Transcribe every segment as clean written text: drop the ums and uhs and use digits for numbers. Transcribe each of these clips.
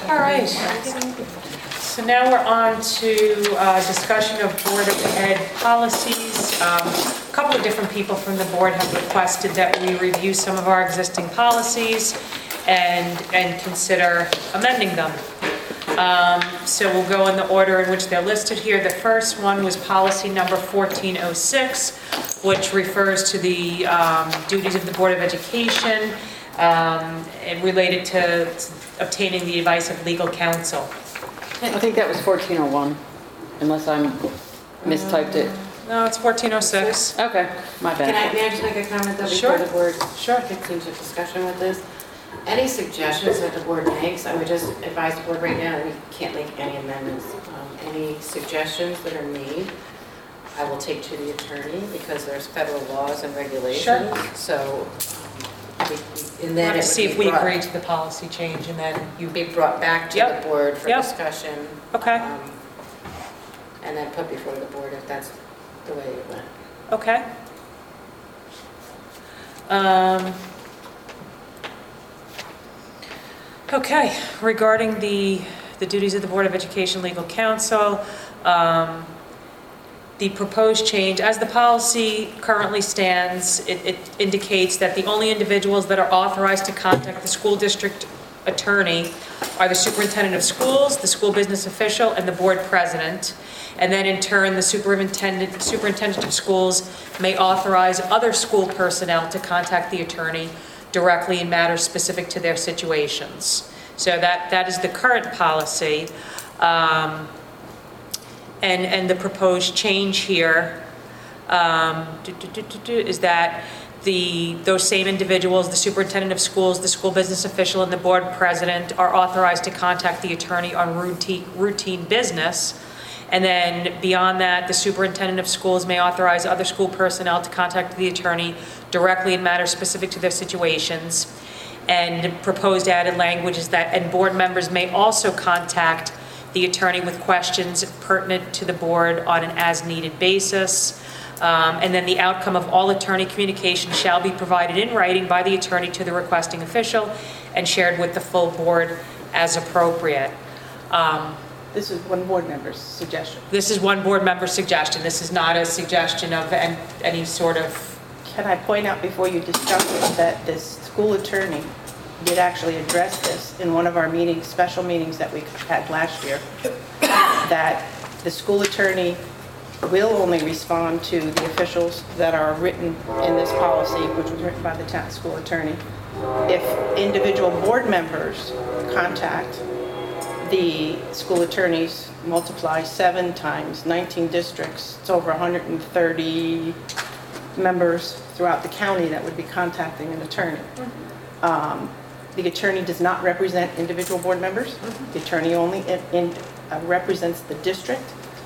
All right. So now we're on to discussion of Board of Ed policies. A couple of different people from the board have requested that we review some of our existing policies and consider amending them. So we'll go in the order in which they're listed here. The first one was policy number 1406, which refers to the duties of the Board of Education and related to obtaining the advice of legal counsel. I think that was 1401, unless I'm mistyped it. No, it's 1406. Okay, my bad. May I just make a comment though Sure. before the board Sure. gets into discussion with this? Any suggestions that the board makes, I would just advise the board right now, we can't make any amendments. Any suggestions that are made, I will take to the attorney because there's federal laws and regulations. Sure. So, and then it Let's see would if be we brought- agree to the policy change and then you... be brought back to Yep. the board for Yep. discussion. Okay. And then put before the board if that's the way it went. Okay. Okay, regarding the duties of the Board of Education Legal Counsel, the proposed change, as the policy currently stands, it indicates that the only individuals that are authorized to contact the school district attorney are the superintendent of schools, the school business official, and the board president. And then in turn, the superintendent of schools may authorize other school personnel to contact the attorney directly in matters specific to their situations. So that is the current policy. And the proposed change here is that those same individuals, the superintendent of schools, the school business official, and the board president are authorized to contact the attorney on routine business. And then beyond that, the superintendent of schools may authorize other school personnel to contact the attorney directly in matters specific to their situations. And proposed added language is that, and board members may also contact the attorney with questions pertinent to the board on an as-needed basis. And then the outcome of all attorney communication shall be provided in writing by the attorney to the requesting official and shared with the full board as appropriate. This is one board member's suggestion. This is one board member's suggestion. This is not a suggestion of any sort of... Can I point out before you discuss it that this school attorney did actually address this in one of our meetings, special meetings that we had last year, that the school attorney will only respond to the officials that are written in this policy, which was written by the town school attorney. If individual board members contact the school attorneys, multiply 7 times 19 districts, it's over 130 members throughout the county that would be contacting an attorney. The attorney does not represent individual board members. The attorney only represents the district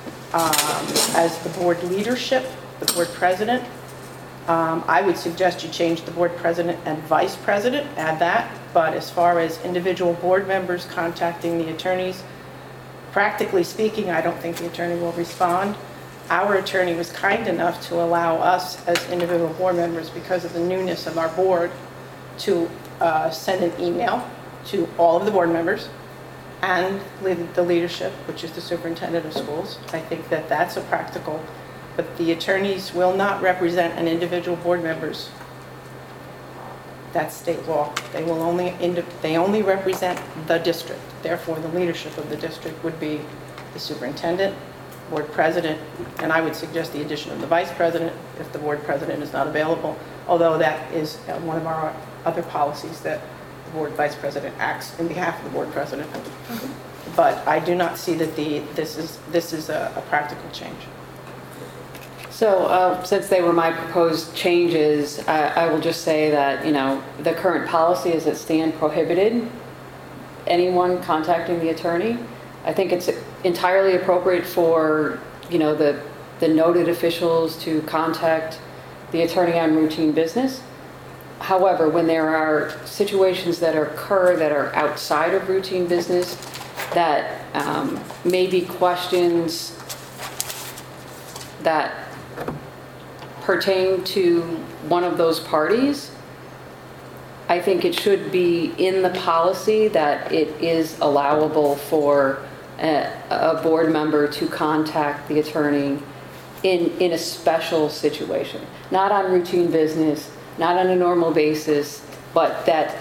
as the board leadership, the board president. I would suggest you change the board president and vice president, add that. But as far as individual board members contacting the attorneys, practically speaking, I don't think the attorney will respond. Our attorney was kind enough to allow us as individual board members, because of the newness of our board, to send an email to all of the board members and the leadership, which is the superintendent of schools. I think that that's a practical, but the attorneys will not represent an individual board members. That's state law. They only represent the district. Therefore, the leadership of the district would be the superintendent, board president, and I would suggest the addition of the vice president if the board president is not available, although that is one of our other policies that the board vice president acts in behalf of the board president. But I do not see that this is a practical change. So since they were my proposed changes, I will just say that, the current policy as it stands prohibited anyone contacting the attorney. I think it's entirely appropriate for, the noted officials to contact the attorney on routine business. However, when there are situations that occur that are outside of routine business, that may be questions that pertain to one of those parties, I think it should be in the policy that it is allowable for a board member to contact the attorney in a special situation, not on routine business, not on a normal basis, but that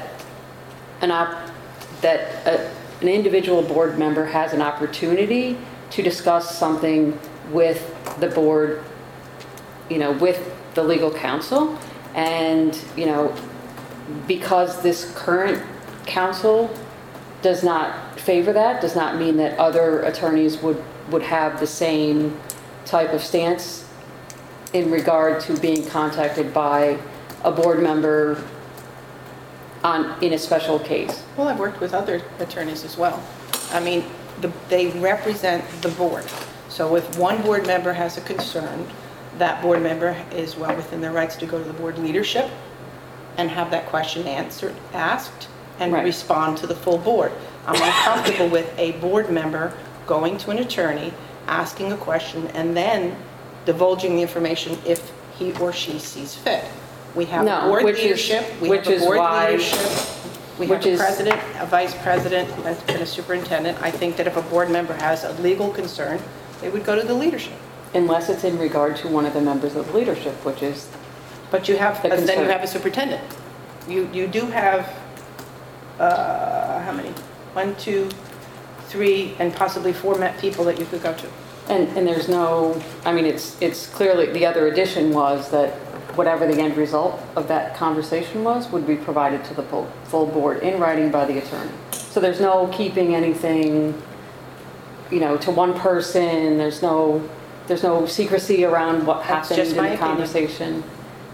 an individual board member has an opportunity to discuss something with the board, with the legal counsel. And, because this current counsel does not favor that, does not mean that other attorneys would have the same type of stance in regard to being contacted by a board member in a special case. Well, I've worked with other attorneys as well. I mean, they represent the board. So if one board member has a concern, that board member is well within their rights to go to the board leadership and have that question asked, and Right. respond to the full board. I'm uncomfortable with a board member going to an attorney, asking a question, and then divulging the information if he or she sees fit. We have No, board which is- leadership, we which have a is board why- leadership, we which have a is- president, a vice president, and a superintendent. I think that if a board member has a legal concern, they would go to the leadership. Unless it's in regard to one of the members of leadership, which is, But you have, The then you concern. have a superintendent. You do have, how many? 1, 2, 3, and possibly 4 people that you could go to. and there's no, it's clearly, the other addition was that whatever the end result of that conversation was, would be provided to the full board in writing by the attorney. So there's no keeping anything, to one person, there's no secrecy around what That's happened just in my the opinion. conversation.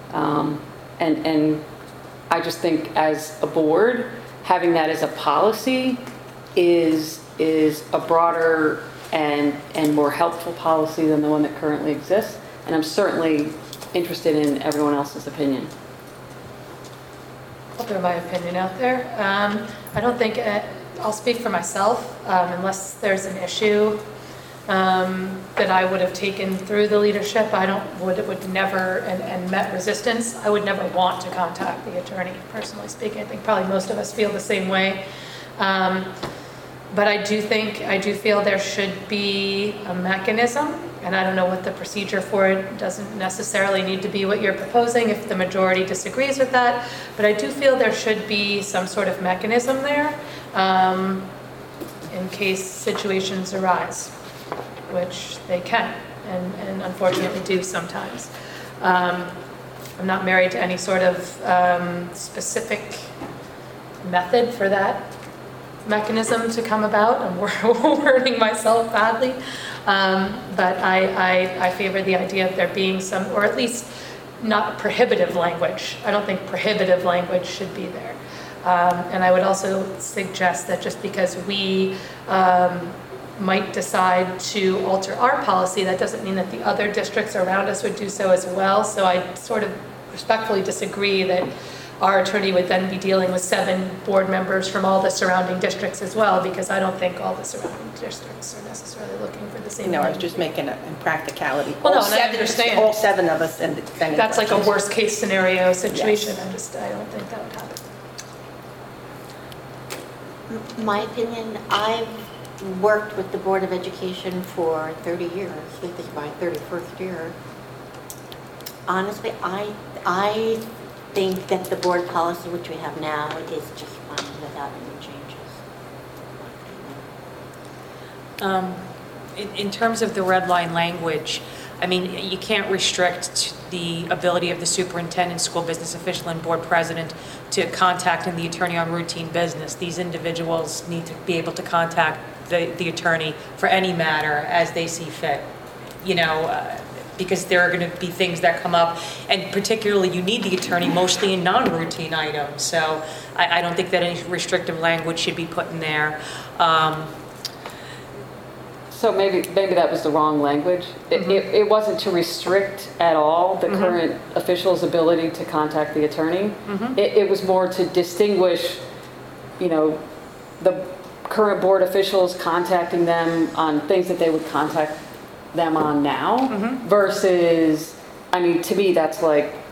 And I just think as a board, having that as a policy is a broader and more helpful policy than the one that currently exists. And I'm certainly interested in everyone else's opinion. I'll throw my opinion out there. I don't think, I'll speak for myself, unless there's an issue that I would have taken through the leadership, would never, and met resistance, I would never want to contact the attorney, personally speaking. I think probably most of us feel the same way. But I do feel there should be a mechanism, and I don't know what the procedure for it, doesn't necessarily need to be what you're proposing if the majority disagrees with that, but I do feel there should be some sort of mechanism there in case situations arise, which they can, and unfortunately do sometimes. I'm not married to any sort of specific method for that mechanism to come about. I'm wording myself badly, but I favor the idea of there being some, or at least not prohibitive language. I don't think prohibitive language should be there. And I would also suggest that just because we might decide to alter our policy, that doesn't mean that the other districts around us would do so as well. So I sort of respectfully disagree that our attorney would then be dealing with 7 board members from all the surrounding districts as well, because I don't think all the surrounding districts are necessarily looking for the same I was thing. just making a practicality. Well, no, All and I understand. All 7 of us and then. That's like a worst case scenario situation. Yes. I don't think that would happen. My opinion, I've worked with the Board of Education for 30 years. This is my 31st year. Honestly, I think that the board policy which we have now is just fine without any changes. In terms of the red line language, you can't restrict the ability of the superintendent, school business official, and board president to contact the attorney on routine business. These individuals need to be able to contact the attorney for any matter as they see fit, because there are going to be things that come up, and particularly you need the attorney mostly in non-routine items. So I don't think that any restrictive language should be put in there. So maybe that was the wrong language. It wasn't to restrict at all the current official's ability to contact the attorney. It was more to distinguish, the current board officials contacting them on things that they would contact them on now versus, to me, that's like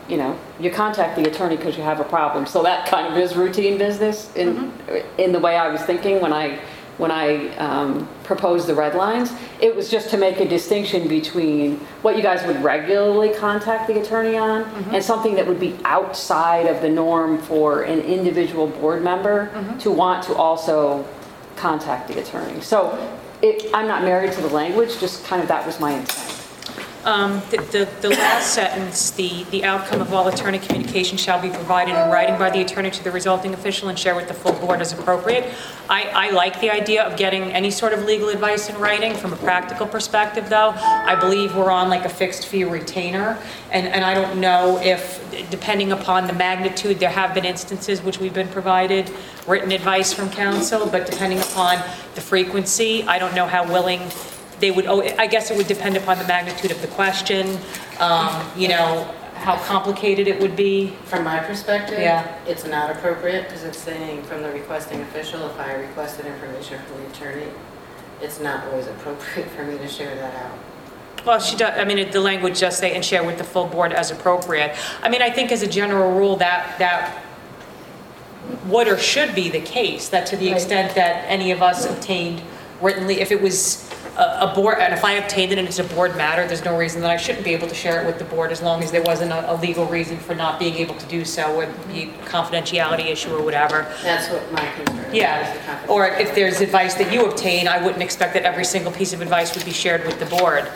you contact the attorney because you have a problem. So that kind of is routine business in the way I was thinking when I proposed the red lines. It was just to make a distinction between what you guys would regularly contact the attorney on and something that would be outside of the norm for an individual board member to want to also contact the attorney. So I'm not married to the language, just kind of that was my intent. The last sentence, the outcome of all attorney communication shall be provided in writing by the attorney to the resulting official and share with the full board as appropriate. I like the idea of getting any sort of legal advice in writing. From a practical perspective, though, I believe we're on like a fixed fee retainer, and I don't know if, depending upon the magnitude, there have been instances which we've been provided written advice from counsel, but depending upon the frequency, I don't know how willing they would, I guess it would depend upon the magnitude of the question, how complicated it would be. From my perspective, Yeah. it's not appropriate because it's saying from the requesting official, if I requested information from the attorney, it's not always appropriate for me to share that out. Well, she does, the language does say, and share with the full board as appropriate. I think as a general rule, that would or should be the case, that to the extent that any of us obtained writtenly, if it was a board, and if I obtained it and it's a board matter, there's no reason that I shouldn't be able to share it with the board as long as there wasn't a legal reason for not being able to do so, whether it be a confidentiality issue or whatever. That's what my concern is. Yeah, the or if there's advice that you obtain, I wouldn't expect that every single piece of advice would be shared with the board.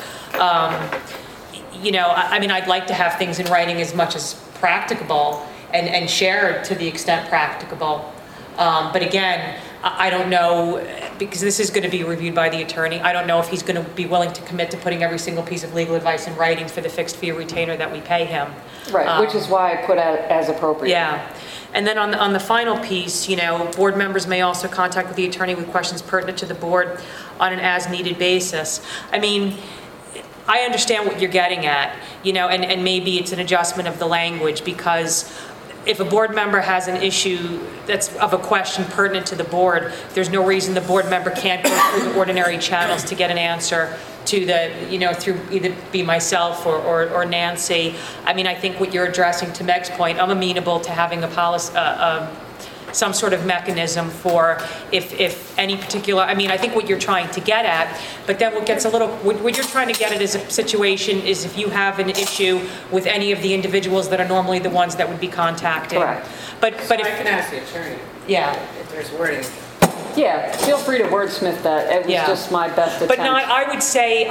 I'd like to have things in writing as much as practicable and shared to the extent practicable. But again, I don't know, because this is going to be reviewed by the attorney. I don't know if he's going to be willing to commit to putting every single piece of legal advice in writing for the fixed fee retainer that we pay him. Right, which is why I put out as appropriate. Yeah. And then on the final piece, board members may also contact the attorney with questions pertinent to the board on an as-needed basis. I understand what you're getting at, and maybe it's an adjustment of the language, because if a board member has an issue that's of a question pertinent to the board, there's no reason the board member can't go through the ordinary channels to get an answer to through either be myself or Nancy. I think what you're addressing, to Meg's point, I'm amenable to having a policy, some sort of mechanism for if any particular, I think what you're trying to get at, but then what gets a little, what you're trying to get at is a situation is if you have an issue with any of the individuals that are normally the ones that would be contacted. Correct. But So I if, can ask the attorney. Yeah. If there's wording. Yeah, feel free to wordsmith that. It was Yeah. just my best attempt. but not, I would say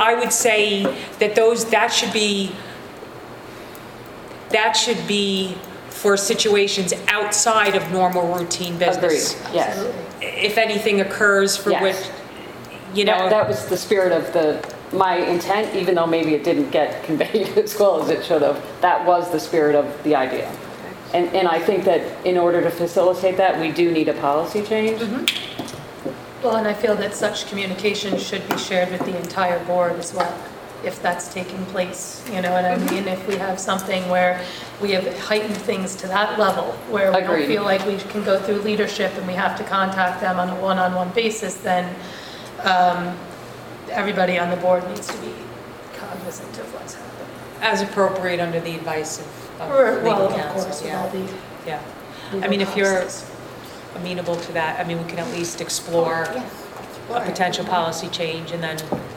that should be for situations outside of normal routine business. Agreed, yes. If anything occurs for Yes. which, That was the spirit of my intent, even though maybe it didn't get conveyed as well as it should have. That was the spirit of the idea. And I think that in order to facilitate that, we do need a policy change. Well, and I feel that such communication should be shared with the entire board as well, if that's taking place, you know what I mean? If we have something where we have heightened things to that level, where we don't Agreed. feel like we can go through leadership and we have to contact them on a one-on-one basis, then everybody on the board needs to be cognizant of what's happening. as appropriate under the advice of Well, legal of counsel. course, with Yeah. all the Yeah. legal If you're policies. amenable to that, we can at least explore Yes. a potential policy change and then,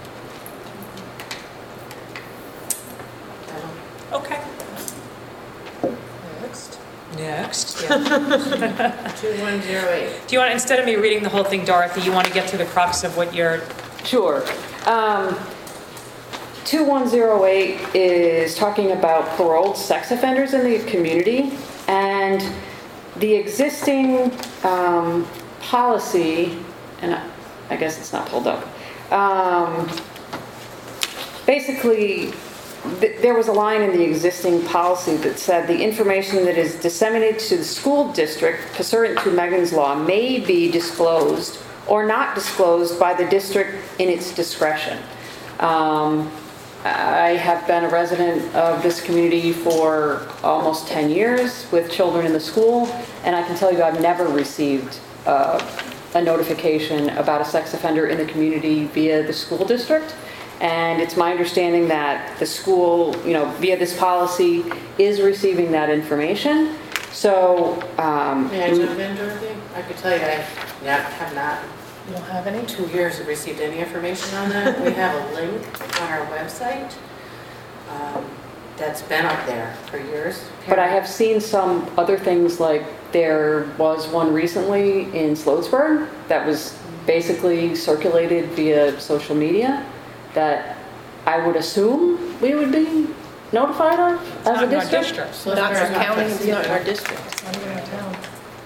okay. Next. Next, yeah. 2108. Do you want, instead of me reading the whole thing, Dorothy, you want to get to the crux of what you're, Sure. 2108 is talking about paroled sex offenders in the community, and the existing policy, and I guess it's not pulled up, basically, there was a line in the existing policy that said the information that is disseminated to the school district pursuant to Megan's Law may be disclosed or not disclosed by the district in its discretion. I have been a resident of this community for almost 10 years with children in the school, and I can tell you I've never received a notification about a sex offender in the community via the school district. And it's my understanding that the school, via this policy, is receiving that information. So, May I jump in, Dorothy? I could tell you, I have not, You don't have any? in 2 years, received any information on that. We have a link on our website that's been up there for years. but I have seen some other things, like there was one recently in Sloatsburg that was basically circulated via social media that I would assume we would be notified of as Not a in our district. district. So Not in there's our county, place it's not in our either. district. It's not even our town.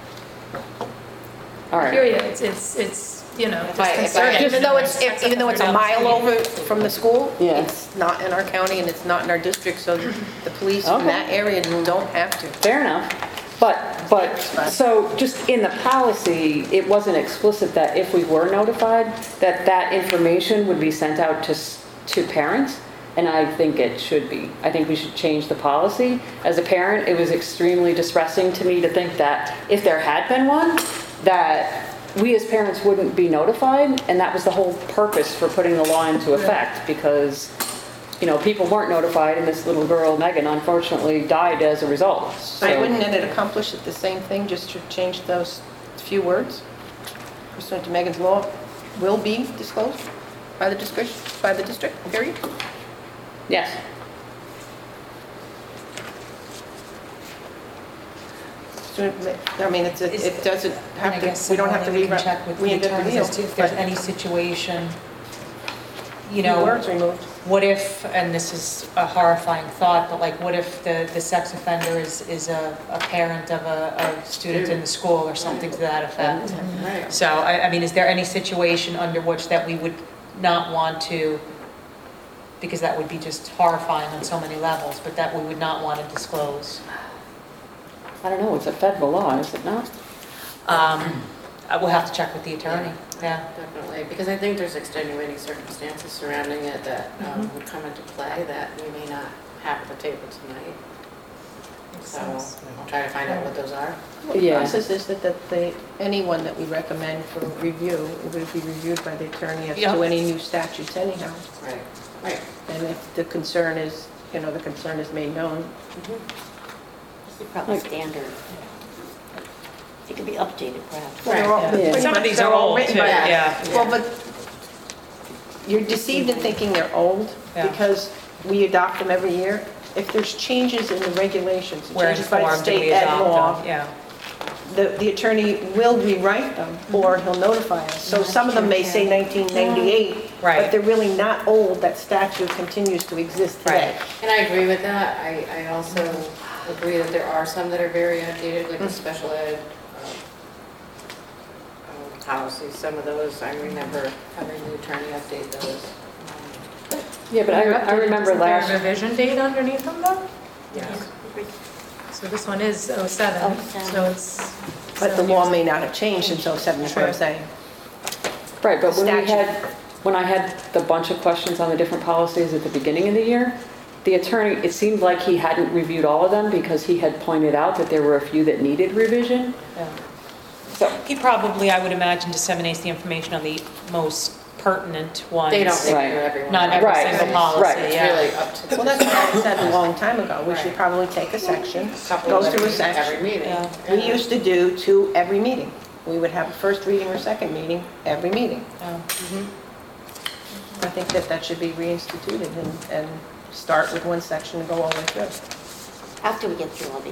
All I hear right. you, it's, you know, If I- it's if I- concerning. Even though it's a mile over from the school, Yeah. it's not in our county and it's not in our district, so the police Okay. in that area don't have to. Fair enough. But, so just in the policy, it wasn't explicit that if we were notified, that that information would be sent out to parents, and I think it should be. I think we should change the policy. As a parent, it was extremely distressing to me to think that if there had been one, that we as parents wouldn't be notified, and that was the whole purpose for putting the law into effect, because, people weren't notified, and this little girl, Megan, unfortunately died as a result. But So- wouldn't it accomplish the same thing, just to change those few words? Pursuant to Megan's law, will be disclosed by the district, period? Yes. I mean, it doesn't And I have guess to, we don't have to similarly, we can check with the reinvent the attorneys wheel. as to if there's but any situation, the words removed. what if, and this is a horrifying thought, but like, what if the sex offender is a parent of a student in the school or something to that effect? Right. So, I mean, is there any situation under which that we would not want to, because that would be just horrifying on so many levels, but that we would not want to disclose? I don't know, it's a federal law, is it not? I will have to check with the attorney, yeah. Definitely, because I think there's extenuating circumstances surrounding it that would come into play that we may not have at the table tonight. So I'll try to find out what those are. The Yeah. process is that anyone that we recommend for review, it would be reviewed by the attorney as Yeah. to any new statutes anyhow. Right, right. And if the concern is, the concern is made known, It's probably standard. It could be updated perhaps. well, they're all- Yeah. pretty Some of much these they're are all old, written too, by- yeah. Well, but you're deceived in thinking they're old Yeah. because we adopt them every year. If there's changes in the regulations, We're changes by the informed and we state ed law, adopt them, yeah. the attorney will rewrite them or he'll notify us. So some of them may say 1998, Right. but they're really not old. That statute continues to exist today. And I agree with that. I also agree that there are some that are very outdated, like the special ed policies. Some of those, I remember having the attorney update those. Yeah, but I remember Isn't there a last, revision date underneath them though? Yes. So this one is 07, so it's. But the 7 law years. may not have changed since 07, is what I'm True. saying. right, but Statute. when I had the bunch of questions on the different policies at the beginning of the year, the attorney, it seemed like he hadn't reviewed all of them because he had pointed out that there were a few that needed revision. Yeah. So, He probably, I would imagine, disseminates the information on the most pertinent ones. They don't Right. review everyone. Not every Right. single policy, Right. It's yeah. really up to. Well, that's what I said a long time ago. We should Right. probably take a section, Couple go of through a every section. meeting. Yeah. We used to do 2 every meeting. We would have a first reading or second meeting every meeting. Yeah. I think that should be reinstituted and start with one section and go all the way through. After we get through all these.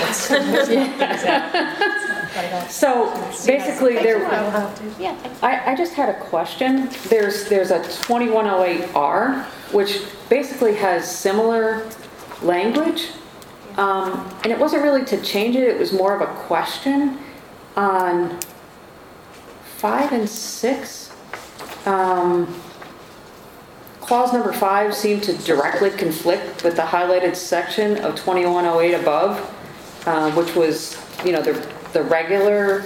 so basically there, I will have to. Yeah, thanks. I just had a question. There's a 2108R, which basically has similar language. And it wasn't really to change it, it was more of a question on 5 and 6. Clause number 5 seemed to directly conflict with the highlighted section of 2108 above, which was, the regular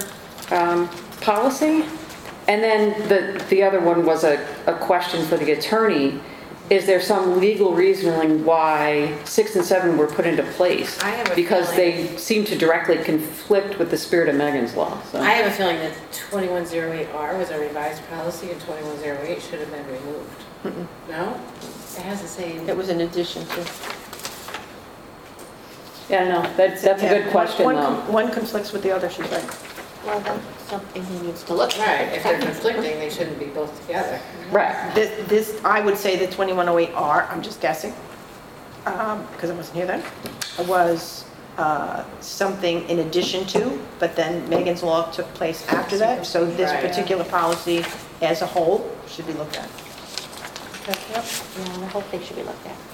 policy. And then the other one was a question for the attorney. is there some legal reasoning why 6 and 7 were put into place? I have a Because feeling- they seem to directly conflict with the spirit of Megan's law, so. I have a feeling that 2108R was a revised policy and 2108 should have been removed. No? It has the same. It was in addition to. Yeah, no, that's a Yeah, good question, one- though. One conflicts with the other, she's right. Well, that's something he needs to look at. Right, if they're conflicting, they shouldn't be both together. Right. This, I would say the 2108R, I'm just guessing, because I wasn't here then, was something in addition to, but then Megan's Law took place after that, so this Right. particular policy as a whole should be looked at. Yeah, the whole thing should be looked at.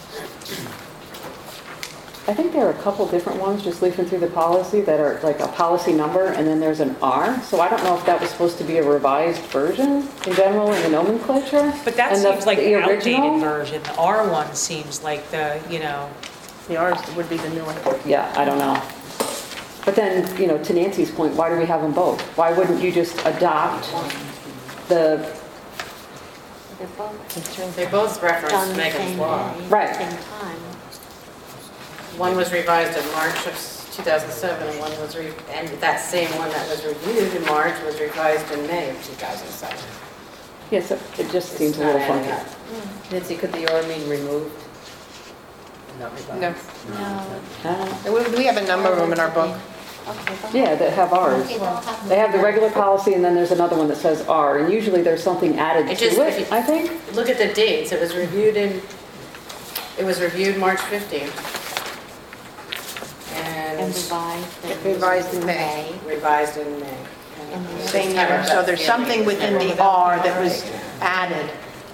I think there are a couple different ones, just leafing through the policy, that are like a policy number, and then there's an R. So I don't know if that was supposed to be a revised version in general in the nomenclature. But that And the- seems like the the original? outdated version. The R one seems like the, The R's would be the new one. Yeah, I don't know. But then, to Nancy's point, why do we have them both? Why wouldn't you just adopt the, They're both They both done reference the Megan's same Law. day, Right. same time. One was revised in March of 2007, and one was, and that same one that was reviewed in March was revised in May of 2007. yes, it just seems It's a little not funky. adding up. Nancy, could the R mean removed? Not revised? No. We have a number of them in our book. Okay, go Yeah, ahead. that have Rs. Okay, they'll have They have the regular policy, and then there's another one that says R, and usually there's something added It just- to if it, you- I think. Look at the dates, it was reviewed March 15th. And And Revised in May. revised in May. And And Same kind year, of so that there's feeling something it's within never- the R that was added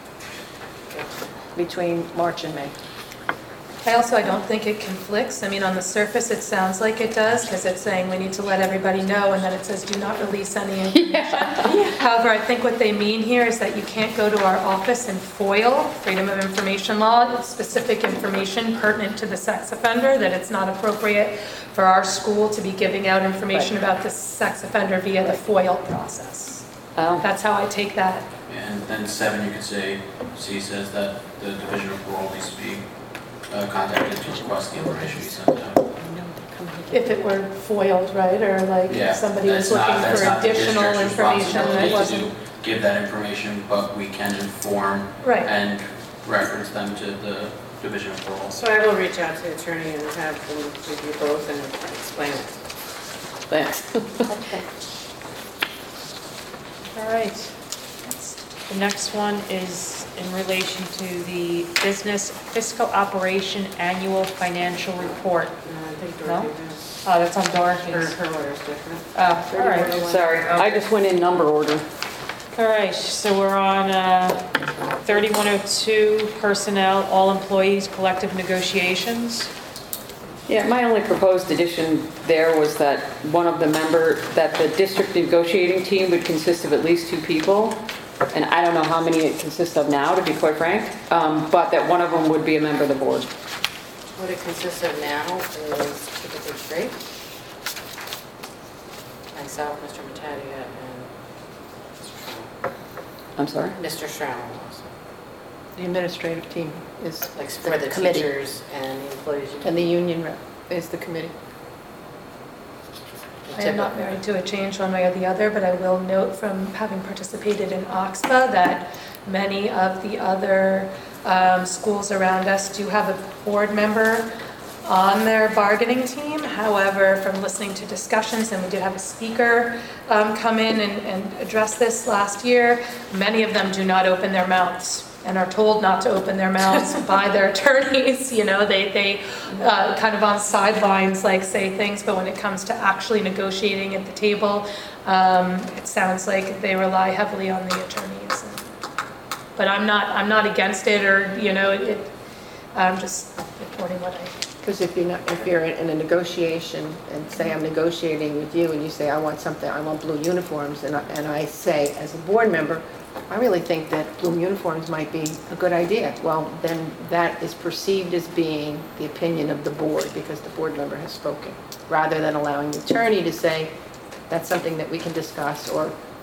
between March and May. I don't think it conflicts. I mean, on the surface, it sounds like it does, because it's saying we need to let everybody know, and then it says do not release any information. However, I think what they mean here is that you can't go to our office and FOIL, Freedom of Information Law, specific information pertinent to the sex offender, that it's not appropriate for our school to be giving out information about the sex offender via the FOIL process. Oh, That's how I take that. And then 7, you could say, C says that the Division of Parole needs to be contacted to request the information be sent out. If it were FOILed, right, or like Yeah, if somebody was that's looking that's for not the additional district's information that responsibility wasn't. to give that information, but we can inform Right. and reference them to the Division of Parole. So I will reach out to the attorney and have them review both and explain it. thanks. That's good. All right. The next one is in relation to the Business Fiscal Operation Annual Financial Report. I think No? Dorothy has, Oh, that's on her Dorothy's. order's different. Oh, all right. Sorry, I just went in number order. All right, so we're on 3102, Personnel, All Employees, Collective Negotiations. Yeah, my only proposed addition there was that that the district negotiating team would consist of at least 2 people. And I don't know how many it consists of now, to be quite frank, but that one of them would be a member of the board. What it consists of now is typically 3. Myself, Mr. Matadia, and I'm sorry? Mr. Stroud also. The administrative team is Like for the committee, teachers and the employees. and the union rep is the committee. I am not married to a change one way or the other, but I will note from having participated in OXPA that many of the other schools around us do have a board member on their bargaining team. However, from listening to discussions, and we did have a speaker come in and address this last year, many of them do not open their mouths and are told not to open their mouths by their attorneys. They kind of on sidelines like say things, but when it comes to actually negotiating at the table, it sounds like they rely heavily on the attorneys. But I'm not against it, or I'm just reporting what I. Because if you're in a negotiation and say I'm negotiating with you and you say I want blue uniforms, and I say as a board member, I really think that blue uniforms might be a good idea. Well, then that is perceived as being the opinion of the board because the board member has spoken, rather than allowing the attorney to say that's something that we can discuss, or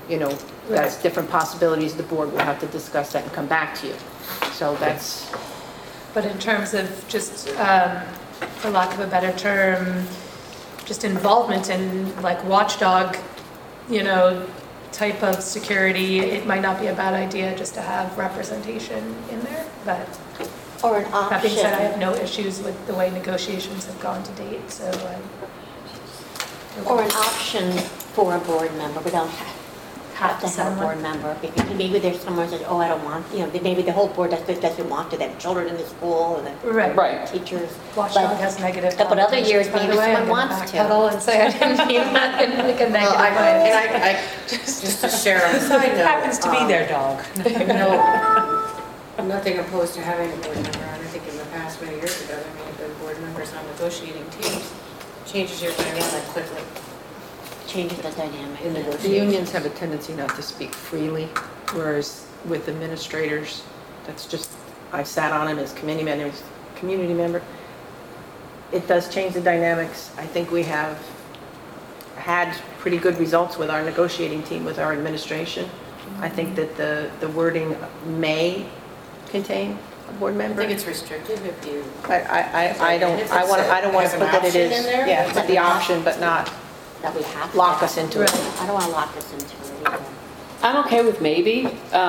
that's different possibilities. The board will have to discuss that and come back to you. So that's, But in terms of just, for lack of a better term, just involvement in like watchdog, type of security, it might not be a bad idea just to have representation in there, but Or an that being said, I have option, no issues with the way negotiations have gone to date, so. or an option for a board member. We don't have to have a someone. board member, because maybe there's someone who says, oh, I don't want, maybe the whole board doesn't want to, they have children in the school and the Right. Right. teachers. Watchdog But- has negative but other years, connotations, by the maybe way. I'm someone gonna wants to. backpedal and say I didn't mean that in like a Well, negative and way. I, just to share on a side note. Happens to be their dog. No, I'm nothing opposed to having a board member on. I think in the past, many years ago, there may have been board members on negotiating teams. Changes your dynamic quickly Changes the dynamic. in the negotiations. unions have a tendency not to speak freely, whereas with administrators, that's just, I've sat on them as community member. It does change the dynamics. I think we have had pretty good results with our negotiating team, with our administration. I think that the wording may contain a board I member. think it's restrictive if you, But I don't If want it's I don't want has to an put that it option is. in there? Yeah, put the option, but not That we have to. lock us into it. I don't want to lock us into it either. I'm okay with maybe.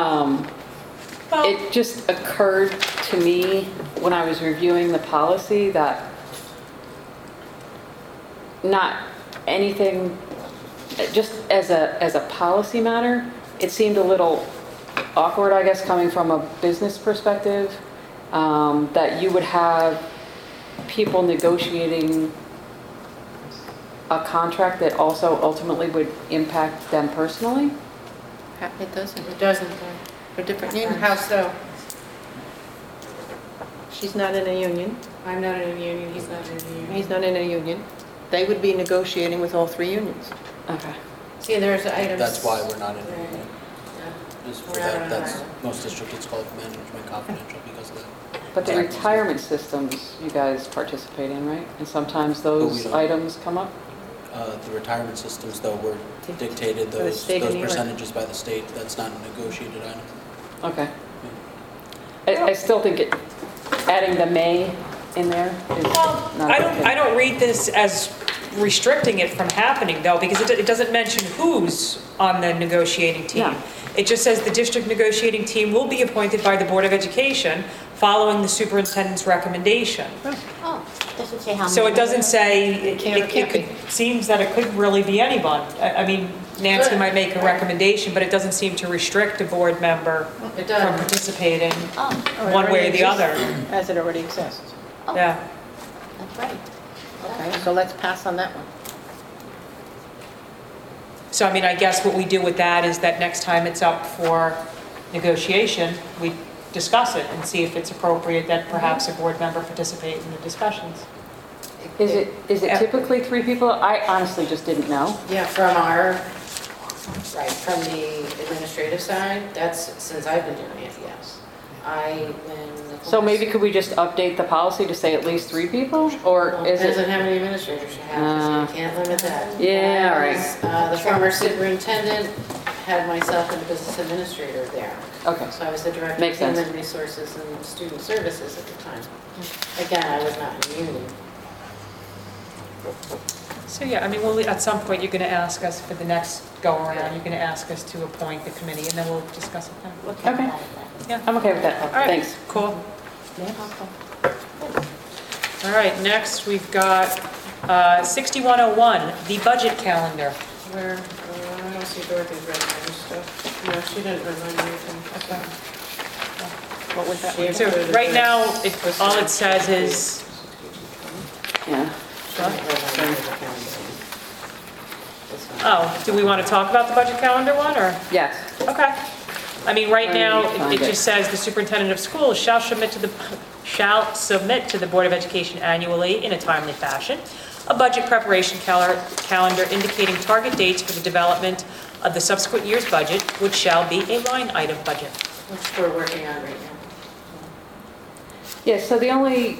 It just occurred to me when I was reviewing the policy that not anything, just as a policy matter, it seemed a little awkward, I guess, coming from a business perspective, that you would have people negotiating a contract that also ultimately would impact them personally. It doesn't. it doesn't, For different how so? She's not in a union. I'm not in a union, he's not in a union. He's not in a union. They would be negotiating with all three unions. Okay. See, there's items. That's why we're not in Right. it. Yeah. Is for We're not that, on that's, fire. most districts it's called management confidential because of that. But the Exactly. retirement systems you guys participate in, right? And sometimes But we those don't. items come up? The retirement systems though were dictated, By the those state of New York. percentages by the state, that's not a negotiated item. Okay. I still think adding the may in there is Well, not a good thing. I don't read this as restricting it from happening though, because it doesn't mention who's on the negotiating team. No. It just says the district negotiating team will be appointed by the Board of Education following the superintendent's recommendation. Oh, doesn't say how many. So it doesn't say, it can or can't be. seems that it could really be anyone. I mean, Nancy Good. might make a recommendation, but it doesn't seem to restrict a board member It from does. participating Oh, Oh, it one way or already the exists. other. As it already exists. Yeah. that's right. Okay, so let's pass on that one. So I mean, I guess what we do with that is that next time it's up for negotiation, we discuss it and see if it's appropriate that perhaps a board member participate in the discussions. Is it typically three people? I honestly just didn't know. Yeah, from our, right, from the administrative side, that's, since I've been doing it, yes. when. So maybe could we just update the policy to say at least three people? Or Well, is depends on it? how many administrators you have, so you can't limit that. Yeah, all right. The former superintendent had myself and the business administrator there. Okay. So I was the director Makes of sense. human resources and student services at the time. Again, I was not in the union. So yeah, I mean, at some point, you're going to ask us for the next go-around, you're going to ask us to appoint the committee, and then we'll discuss it then. We'll talk Okay. about that. I'm okay with that. All right, Thanks. cool. Okay. All right, next, we've got 6101, the budget calendar. Where, I don't see Dorothy's read my stuff. No, she didn't read mine anything. What was that? She So included right this. now, all it says is, Yeah. She didn't read mine either, It's fine. oh, do we want to talk about the budget calendar one, or? Yes. Okay. I mean, right now, Find it it. just says the superintendent of schools shall submit to the Board of Education annually in a timely fashion a budget preparation calendar indicating target dates for the development of the subsequent year's budget, which shall be a line item budget. Which we're working on right now. Yeah, so the only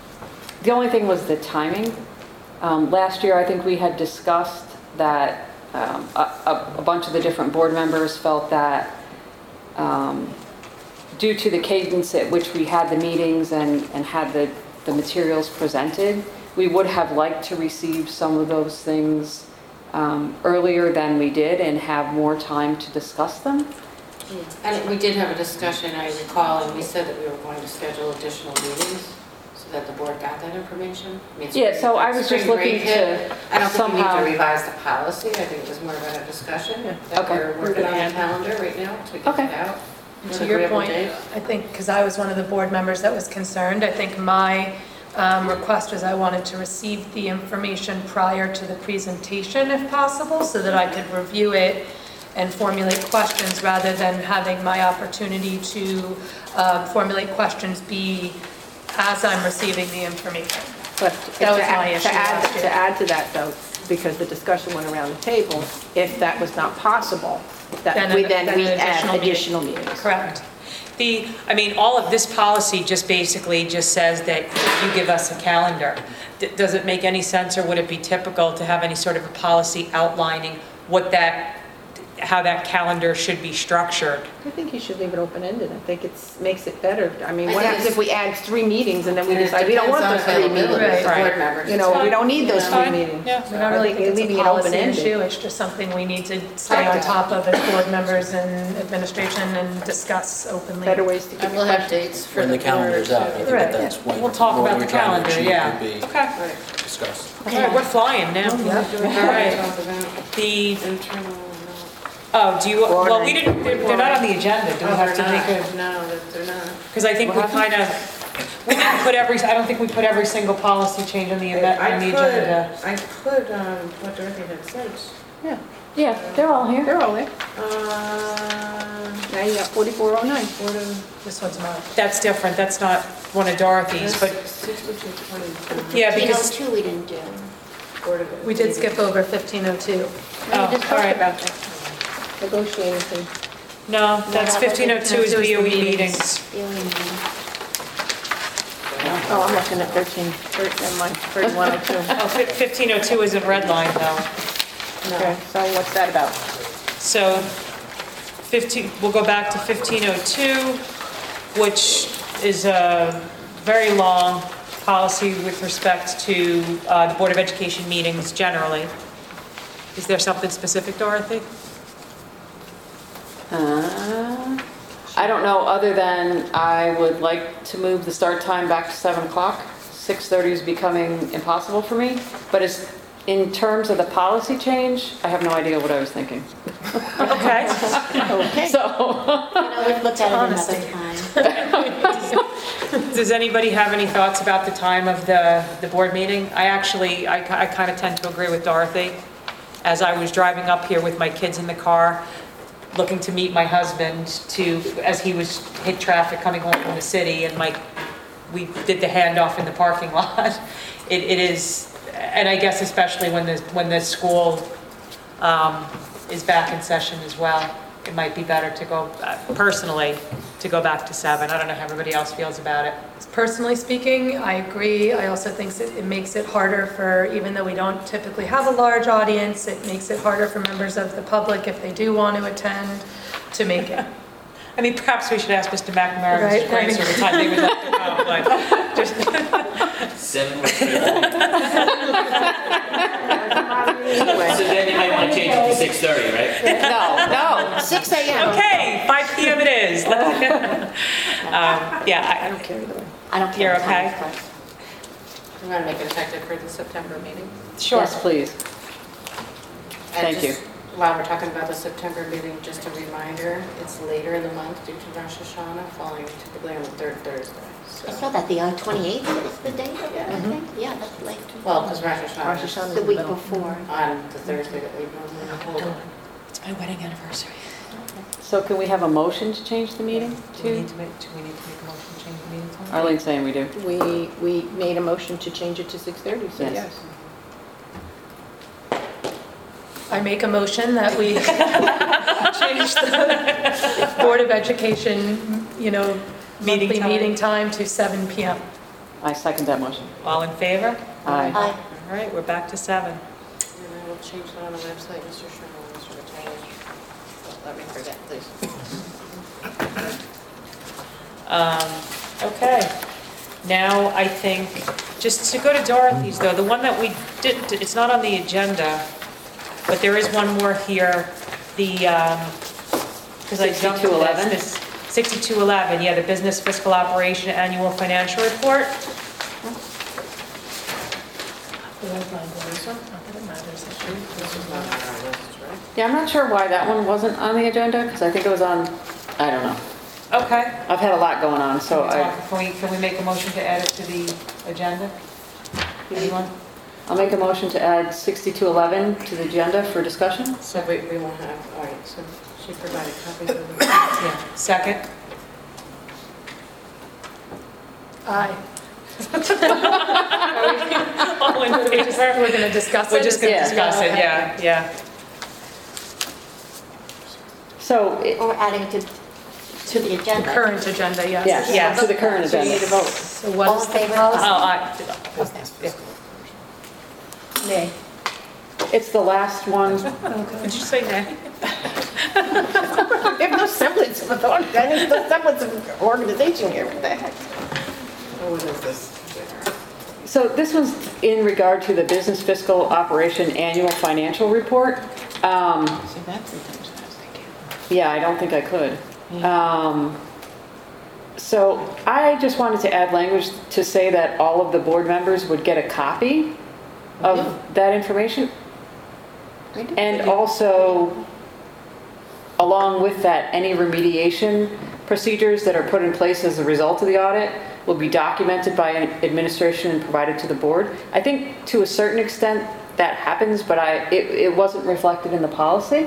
thing was the timing. Last year, I think we had discussed that a bunch of the different board members felt that due to the cadence at which we had the meetings and had the materials presented, we would have liked to receive some of those things earlier than we did and have more time to discuss them. And we did have a discussion, I recall, and we said that we were going to schedule additional meetings so that the board got that information. I mean, Yeah, so I was just spring break looking hit. to I don't think we need somehow- to revise the policy, I think it was more about a discussion that Okay. we're working on the calendar right now to get Okay. it out. with To your agreeable point, dates. I think, because I was one of the board members that was concerned, I think my request was I wanted to receive the information prior to the presentation if possible, so that I could review it and formulate questions rather than having my opportunity to formulate questions be as I'm receiving the information. But That was my issue last year. To add to that though, because the discussion went around the table, if that was not possible, that Then we an add additional meeting. additional meetings. Correct. I mean, all of this policy just basically just says that you give us a calendar. Does it make any sense, or would it be typical to have any sort of a policy outlining how that calendar should be structured? I think you should leave it open-ended. I think makes it better. I mean, I what think happens if we add 3 meetings and then we And it decide we don't want those depends on 3 meetings? availability of Right. board members. You know, we don't need those 3 Fine. meetings. Yeah. I don't really I think think it's leaving a it policy open-ended. issue, it's just something we need to stay on top of as board members and administration and discuss openly. Better ways to And get we'll have dates for When the calendar's out, I think Right. that's when. We'll talk what about we're the trying to calendar, achieve yeah. would be Okay. Right. discussed. All right, we're flying now. All right. Talk about The, internal, do you, well, we didn't, they're not on the agenda. Do we have to make a? No, they're not. Because I think we kind of, we didn't put I don't think we put every single policy change on the agenda. I could, what Dorothy had sent. Yeah, Yeah, they're all here. they're all there. Uh, Now you got 4409. This one's mine. That's different, that's not one of Dorothy's, but, 6222. yeah, because, 1502 we didn't do. Board of We did skip over 1502. We just Oh, all talked right. about that. Negotiating thing. no, that's 1502 is 1502 is the BOE meetings. meetings. The only one. Oh, I'm looking at never mind, 3102. Oh, 1502 isn't red line though. Okay, so what's that about? So we'll go back to 1502, which is a very long policy with respect to the Board of Education meetings generally. Is there something specific, Dorothy? I don't know, other than I would like to move the start time back to 7 o'clock. 6:30 is becoming impossible for me, but in terms of the policy change, I have no idea what I was thinking. Okay. Okay. So, We've looked at it Honesty. another time. Does anybody have any thoughts about the time of the board meeting? I kind of tend to agree with Dorothy. As I was driving up here with my kids in the car, looking to meet my husband as he hit traffic coming home from the city, and we did the handoff in the parking lot. It is, and I guess especially when the school is back in session as well, it might be better to go, personally, to go back to 7. I don't know how everybody else feels about it. Personally speaking, I agree. I also think it makes it harder for, even though we don't typically have a large audience, it makes it harder for members of the public, if they do want to attend, to make it. I mean, perhaps we should ask Mr. McNamara and Right. Mr. Grace for the time they would like to come, but just, 7 was So then you might want to change it to 6:30, right? no, 6 a.m. okay, 5 PM it is. Yeah, I don't care either way. I don't care. You're what time okay? it starts. I'm gonna make it effective for the September meeting. sure. yes, please. And Thank just While we're talking about the September meeting, just a reminder, it's later in the month due to Rosh Hashanah, falling typically on the 3rd Thursday. I So, saw that the 28th is the date of it, I think. Yeah, that's like well, because Rosh Rosh Hashanah Hashanah. is the week before. on the Thursday that we normally hold on. It's my wedding anniversary. So can we have a motion to change the meeting Do we to? need to make a motion to change the meeting time? Arlene's saying we do. We made a motion to change it to 6:30, so Yes. yes. I make a motion that we change the Board of Education, Meeting monthly time. meeting time to 7 PM. I second that motion. All in favor? Aye. Aye. All right, we're back to 7. And I will change that on the website, Mr. Sherman, Mr. Mateo. Don't let me forget, please. Okay, now I think, just to go to Dorothy's though, the one that we did, it's not on the agenda, but there is one more here, the, because I jumped to 6211? this, 6211, yeah, the Business Fiscal Operation Annual Financial Report. This is not on our list, right? Yeah, I'm not sure why that one wasn't on the agenda, because I think it was on, I don't know. Okay. I've had a lot going on, so Can we make a motion to add it to the agenda? Anyone? I'll make a motion to add 6211 to the agenda for discussion. So we won't have, all right, so she provided copies of the. Yeah. Second? Aye. All in favor? We're going to discuss it? We're just going to Yeah. discuss it, yeah. So, Or adding to the agenda. Current agenda, yes. yes, Yes. to the current So you agenda. need a vote. So what All is in the favor? policy? Yeah. Nay. It's the last one. Did you say nay? We have no semblance of authority, there's no semblance of organization here, what the heck? Oh, what is this? So this one's in regard to the Business Fiscal Operation Annual Financial Report. See, that's the things I was thinking. Yeah, I don't think I could. So I just wanted to add language to say that all of the board members would get a copy of that information. And also, along with that, any remediation procedures that are put in place as a result of the audit will be documented by administration and provided to the board. I think to a certain extent that happens, but it wasn't reflected in the policy.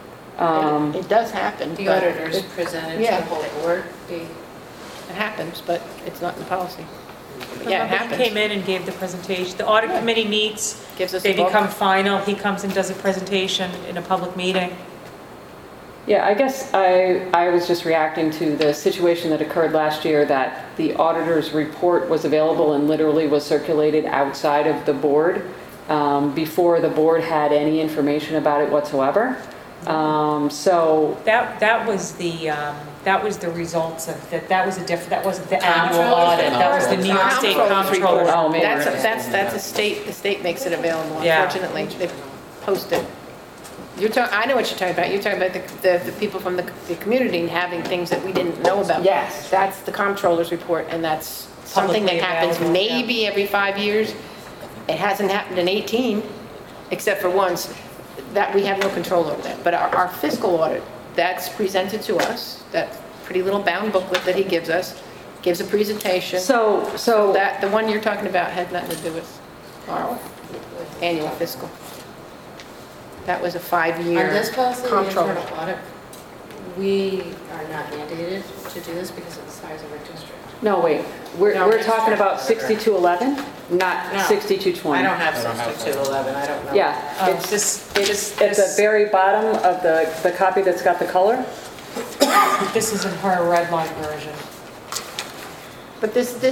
It does happen. The but auditors it- presented to Yeah. the whole board, It happens, but it's not in the policy. But yeah, it Remember, he happens. came in and gave the presentation. The audit committee meets, Gives us they a book. become final, he comes and does a presentation in a public meeting. Yeah, I guess I was just reacting to the situation that occurred last year, that the auditor's report was available and literally was circulated outside of the board before the board had any information about it whatsoever. So, That was the results of, that was a different, that wasn't the annual Comptroller's audit, that was the New York State Comptroller's Comptroller. report. Oh, maybe. That's a state, the state makes it available, Yeah. unfortunately, they post it. I know what you're talking about, you're talking about the people from the community having things that we didn't know about. Yes. That's the comptroller's report, and that's something that Publicly happens available, yeah. maybe every 5 years. It hasn't happened in 18, except for once, that we have no control over that. But our fiscal audit, that's presented to us, that pretty little bound booklet that he gives us, gives a presentation. so That, the one you're talking about had nothing to do with our annual fiscal. That was a 5-year On this policy, the comptroller. internal audit, we are not mandated to do this because of the size of our district. no, wait, we're No, talking about 6211, not No. 6220. I don't have 6211, I don't know. Yeah, Oh, it's this at the very bottom of the copy that's got the color. This is in her red line version. But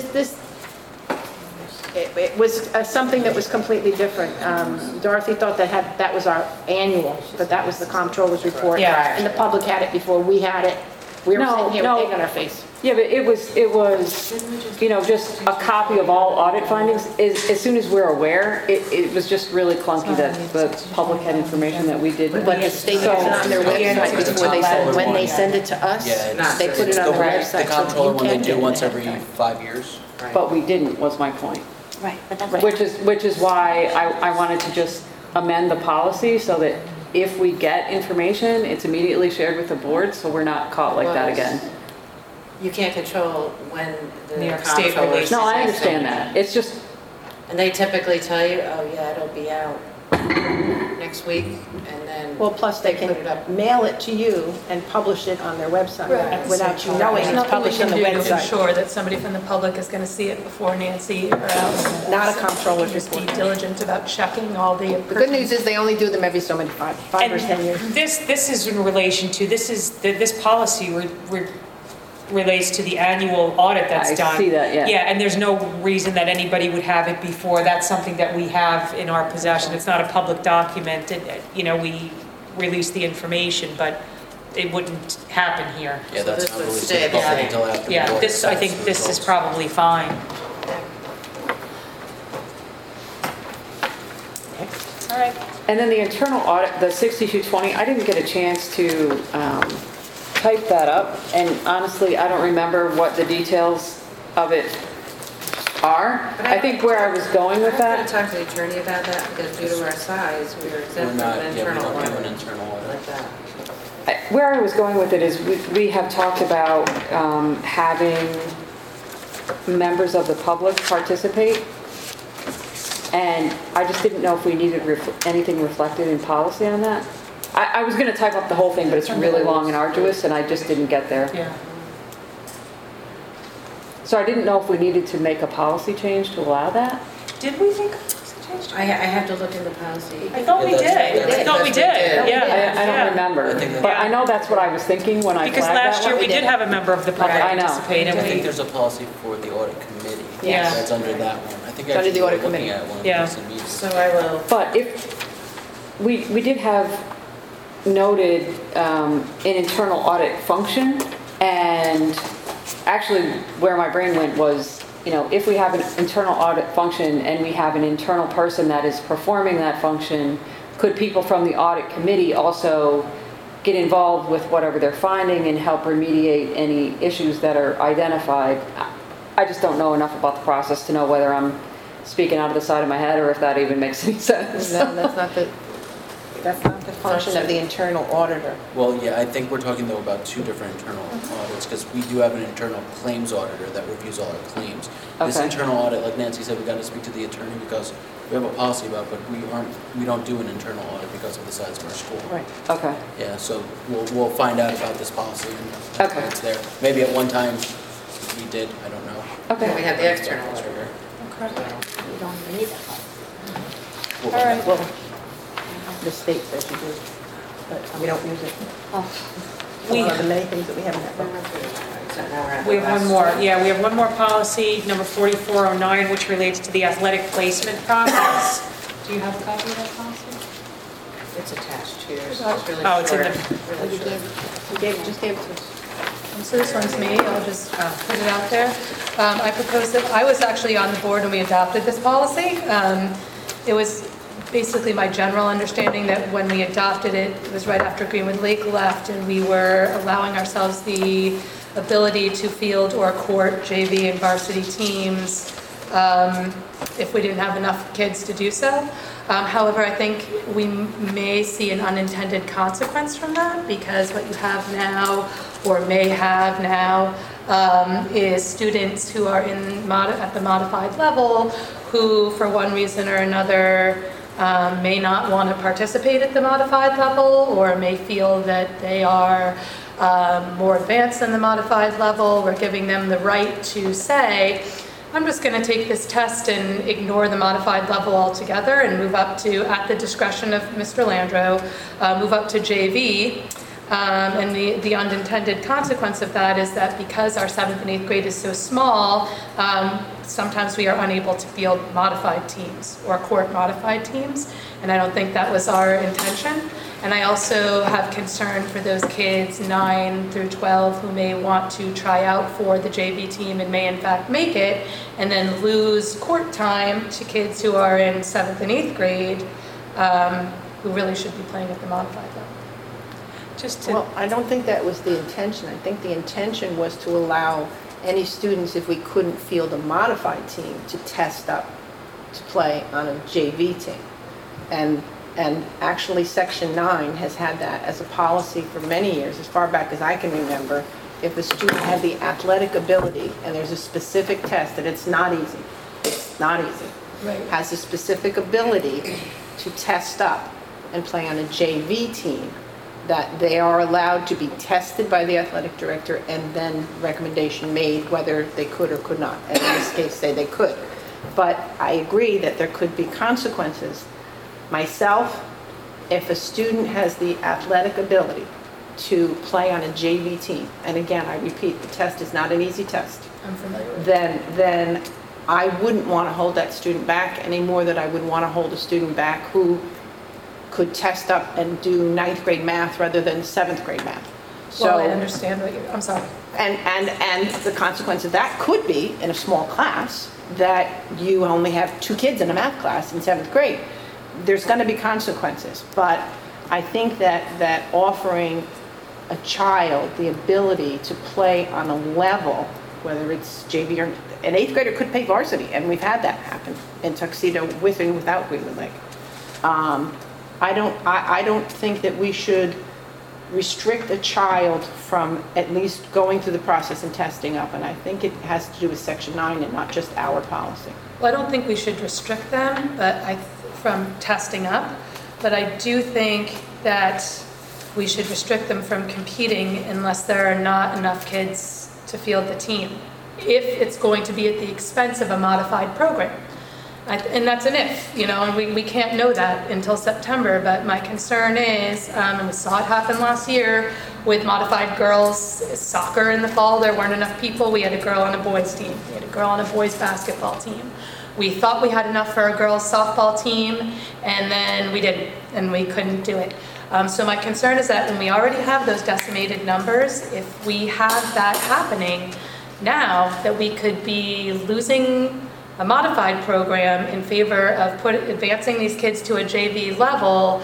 it was something that was completely different. Dorothy thought that was our annual, but that was the comptroller's report. Yeah. And the public had it before we had it. We were No, sitting here with no. egg on our face. Yeah, but it was, just a copy of all audit findings. As soon as we're aware, it was just really clunky that the public had information that we didn't. But the state puts it on their website before they send, when they send it to us, Yeah, they put it on their website. The so comptroller, you when they can do get once it. every 5 years. But we didn't, was my point. Right, but that's. Which is why I wanted to just amend the policy so that if we get information, it's immediately shared with the board, so we're not caught like that again. You can't control when the New York State comptroller releases. No, I says understand something. that. It's just, And they typically tell you, oh yeah, it'll be out next week, and then. Well, plus they put it up. can mail it to you and publish it on their website Right. without you knowing There's it's nothing we published can on the do to website. ensure that somebody from the public is going to see it before Nancy or else. Not a comptroller's Just be report. diligent about checking all the. The good news is they only do them every so many, five or 10 years. This is in relation to, this policy relates to the annual audit that's I done. see that, yeah. Yeah, and there's no reason that anybody would have it before. That's something that we have in our possession. It's not a public document, and, we release the information, but it wouldn't happen here. Yeah, So that's this not would released stay to the the public same. until after the Yeah, board this, I decides think the this is results. probably fine. All right. And then the internal audit, the 6220, I didn't get a chance to type that up, and honestly, I don't remember what the details of it are. I think where I was going with I'm that, going to talk to the attorney about that, because due to our size, we are We're exempt from not, an yeah, we internal don't do an audit internal audit. like that. where I was going with it is we have talked about having members of the public participate, and I just didn't know if we needed anything reflected in policy on that. I was going to type up the whole thing, but it's really long and arduous, and I just didn't get there. Yeah. So I didn't know if we needed to make a policy change to allow that. Did we think it changed? I have to look in the policy. I thought we Yeah, did. that's- I thought we Yes, did, we did. yeah. I don't Yeah. remember, I think that- but I know that's what I was thinking when I Because flagged that last year, one. we did have a member of the public I know. participate, I and think we, there's a policy for the audit committee. Yeah. That's under that one. I think It's under actually the we're audit looking committee. at one of Yeah. those in meetings. So I will, But if, we did have noted an internal audit function, and actually where my brain went was, if we have an internal audit function and we have an internal person that is performing that function, could people from the audit committee also get involved with whatever they're finding and help remediate any issues that are identified? I just don't know enough about the process to know whether I'm speaking out of the side of my head or if that even makes any sense. No, that's not the function of the internal auditor. Well, yeah, I think we're talking though about two different internal audits, because we do have an internal claims auditor that reviews all our claims. This Okay. internal audit, like Nancy said, we got to speak to the attorney because we have a policy about, but we don't do an internal audit because of the size of our school. Right. Okay. Yeah, so we'll find out about this policy and Okay. it's there. Maybe at one time we did, I don't know. Okay. we have the external auditor. You don't even need that. We'll all find right. out. Well, the state says you do, but we don't use it. We- One of the many things that we have in that book. So now we're at we the have one last more. Yeah, we have one more policy, number 4409, which relates to the athletic placement process. Do you have a copy of that policy? It's attached to yours. It's really Oh, it's in short. the- Really short. Just gave it to us. So this one's me, I'll just put it out there. I proposed that, I was actually on the board when we adopted this policy. It was basically my general understanding that when we adopted it, it was right after Greenwood Lake left, and we were allowing ourselves the ability to field or court JV and varsity teams if we didn't have enough kids to do so. However, I think we may see an unintended consequence from that, because what you have now, or may have now, is students who are at the modified level, who for one reason or another may not want to participate at the modified level, or may feel that they are more advanced than the modified level. We're giving them the right to say, I'm just going to take this test and ignore the modified level altogether and move up to, at the discretion of Mr. Landreau, move up to JV. And the unintended consequence of that is that because our 7th and 8th grade is so small, sometimes we are unable to field modified teams or court modified teams, and I don't think that was our intention. And I also have concern for those kids 9 through 12 who may want to try out for the JV team and may in fact make it, and then lose court time to kids who are in 7th and 8th grade who really should be playing at the modified level. Just to, Well, I don't think that was the intention. I think the intention was to allow any students, if we couldn't field a modified team, to test up to play on a JV team. And actually, Section 9 has had that as a policy for many years, as far back as I can remember. If a student had the athletic ability, and there's a specific test, that it's not easy, Right. has a specific ability to test up and play on a JV team, that they are allowed to be tested by the athletic director and then recommendation made whether they could or could not. And in this case, say they could. But I agree that there could be consequences. Myself, if a student has the athletic ability to play on a JV team, and again, I repeat, the test is not an easy test, I'm familiar with. then I wouldn't want to hold that student back any more than I would want to hold a student back who could test up and do 9th grade math rather than 7th grade math. Well, I So, understand what you're, I'm sorry. and the consequence of that could be, in a small class, that you only have 2 kids in a math class in 7th grade. There's going to be consequences, but I think that offering a child the ability to play on a level, whether it's JV or, an 8th grader could play varsity, and we've had that happen in Tuxedo with and without Greenwood Lake. I don't think that we should restrict a child from at least going through the process and testing up, and I think it has to do with Section 9 and not just our policy. Well, I don't think we should restrict them, from testing up, but I do think that we should restrict them from competing unless there are not enough kids to field the team, if it's going to be at the expense of a modified program. And that's an if, and we can't know that until September, but my concern is, and we saw it happen last year with modified girls soccer in the fall, there weren't enough people. We had a girl on a boys team, we had a girl on a boys basketball team. We thought we had enough for a girls softball team, and then we didn't, and we couldn't do it. So my concern is that when we already have those decimated numbers, if we have that happening now, that we could be losing a modified program in favor of advancing these kids to a JV level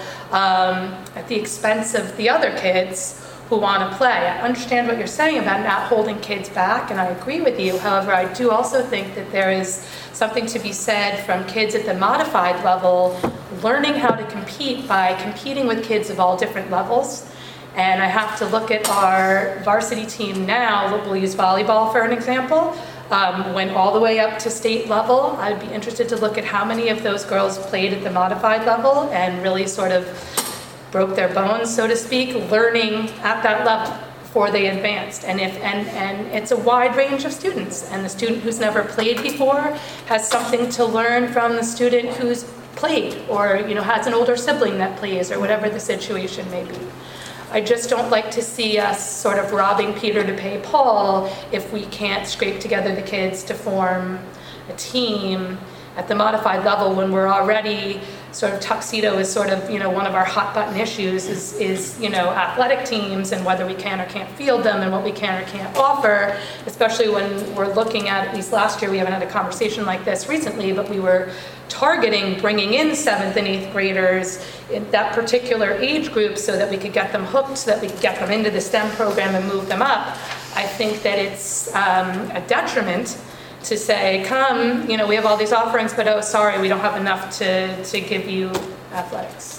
at the expense of the other kids who want to play. I understand what you're saying about not holding kids back, and I agree with you. However, I do also think that there is something to be said from kids at the modified level learning how to compete by competing with kids of all different levels. And I have to look at our varsity team now. We'll use volleyball for an example. Went all the way up to state level. I'd be interested to look at how many of those girls played at the modified level and really sort of broke their bones, so to speak, learning at that level before they advanced. And it's a wide range of students. And the student who's never played before has something to learn from the student who's played, or has an older sibling that plays, or whatever the situation may be. I just don't like to see us sort of robbing Peter to pay Paul if we can't scrape together the kids to form a team at the modified level when we're already sort of Tuxedo is sort of, one of our hot button issues is athletic teams and whether we can or can't field them and what we can or can't offer, especially when we're looking at least last year, we haven't had a conversation like this recently, but we were targeting bringing in 7th and 8th graders in that particular age group so that we could get them hooked, so that we could get them into the STEM program and move them up. I think that it's a detriment to say, come, we have all these offerings, but oh, sorry, we don't have enough to give you athletics.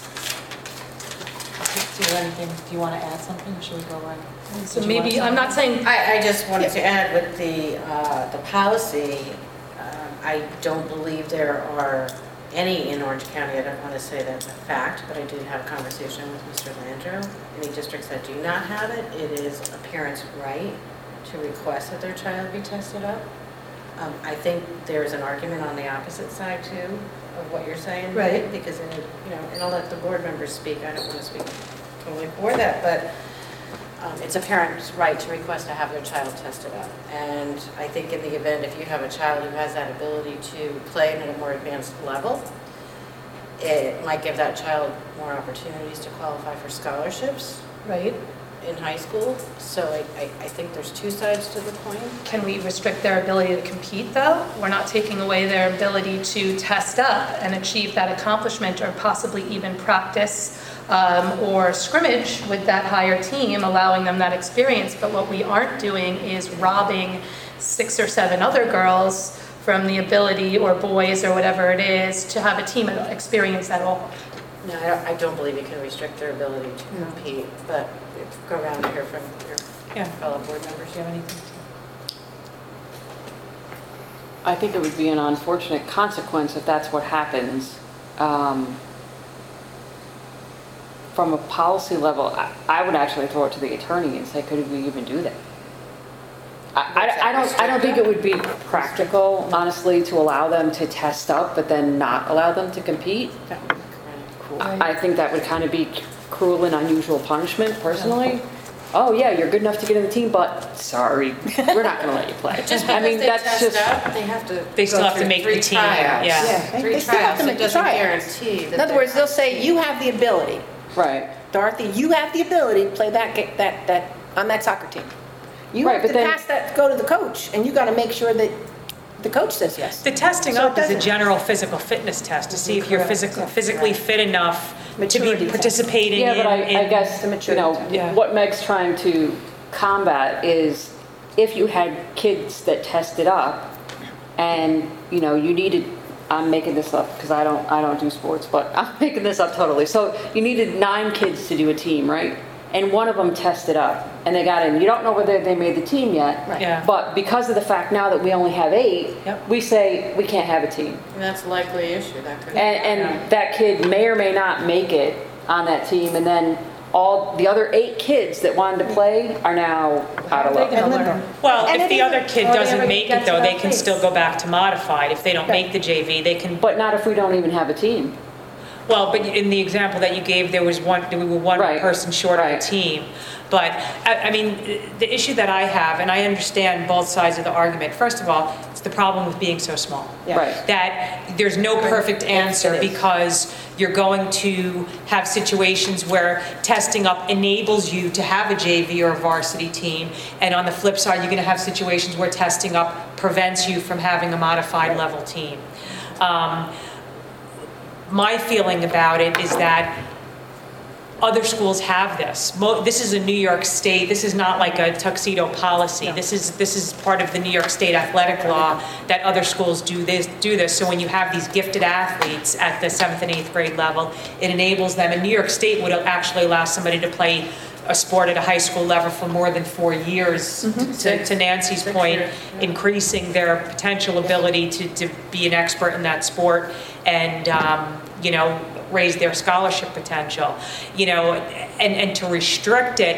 Do you want to add something, or should we go on? So maybe, I'm not saying, I just wanted to add with the policy, I don't believe there are any in Orange County. I don't want to say that's a fact, but I did have a conversation with Mr. Landro. Any districts that do not have it, it is a parent's right to request that their child be tested up. I think there's an argument on the opposite side too of what you're saying, right? Because and I'll let the board members speak. I don't want to speak totally for that, but it's a parent's right to request to have their child tested up. And I think in the event if you have a child who has that ability to play at a more advanced level, it might give that child more opportunities to qualify for scholarships. right? In high school, so I think there's two sides to the coin. Can we restrict their ability to compete, though? We're not taking away their ability to test up and achieve that accomplishment, or possibly even practice or scrimmage with that higher team, allowing them that experience. But what we aren't doing is robbing 6 or 7 other girls from the ability, or boys, or whatever it is, to have a team experience at all. No, I don't believe you can restrict their ability to compete, but go around and hear from your fellow board members. Do you have anything? I think it would be an unfortunate consequence if that's what happens. From a policy level, I would actually throw it to the attorney and say, could we even do that? I don't think it would be practical, honestly, to allow them to test up, but then not allow them to compete. That would be cool. I think that would kind of be cruel and unusual punishment, personally. oh yeah, you're good enough to get in the team, but sorry, we're not gonna let you play. Just I because mean, they that's test just, up, they have to. They still go have to through make 3 the team, tryouts. yeah. Yeah, they 3 still have tryouts, to make it the doesn't tryouts. guarantee that. In other they're words, they'll on say, team. you have the ability. right. Dorothy, you have the ability to play that on that soccer team. You Right, have to but then- pass that, go to the coach, and you got to make sure that the coach says yes. The testing So it up is a doesn't- general physical fitness test to see if you're physically fit enough to Maturity be test. participating Yeah, but I in. guess, the you maturity know, test. Yeah. what Meg's trying to combat is if you had kids that tested up and, you know, you needed, I'm making this up because I don't do sports, but I'm making this up totally. So you needed 9 kids to do a team, right? And one of them tested up and they got in. You don't know whether they made the team yet. Right. Yeah. But because of the fact now that we only have 8, Yep. we say we can't have a team. And that's a likely issue, that could. And that kid may or may not make it on that team, and then all the other 8 kids that wanted to play are now out of They're luck. gonna And learn. limbo. Well, And if it the other isn't- kid or they doesn't ever make get it to though, that they can place. still go back to modified. If they don't make the JV, they can, But not if we don't even have a team. well, but in the example that you gave, we were one Right. person short of a Right. team. But, I mean, the issue that I have, and I understand both sides of the argument, first of all, it's the problem with being so small. Yeah. Right. That there's no perfect answer It is. because you're going to have situations where testing up enables you to have a JV or a varsity team. And on the flip side, you're going to have situations where testing up prevents you from having a modified level team. My feeling about it is that other schools have this. This is a New York State, this is not like a tuxedo policy. This is part of the New York State athletic law that other schools do this. So when you have these gifted athletes at the 7th and 8th grade level, it enables them, and New York State would actually allow somebody to play a sport at a high school level for more than 4 years, to Nancy's point, increasing their potential ability to be an expert in that sport and, you know, raise their scholarship potential, you know, and to restrict it,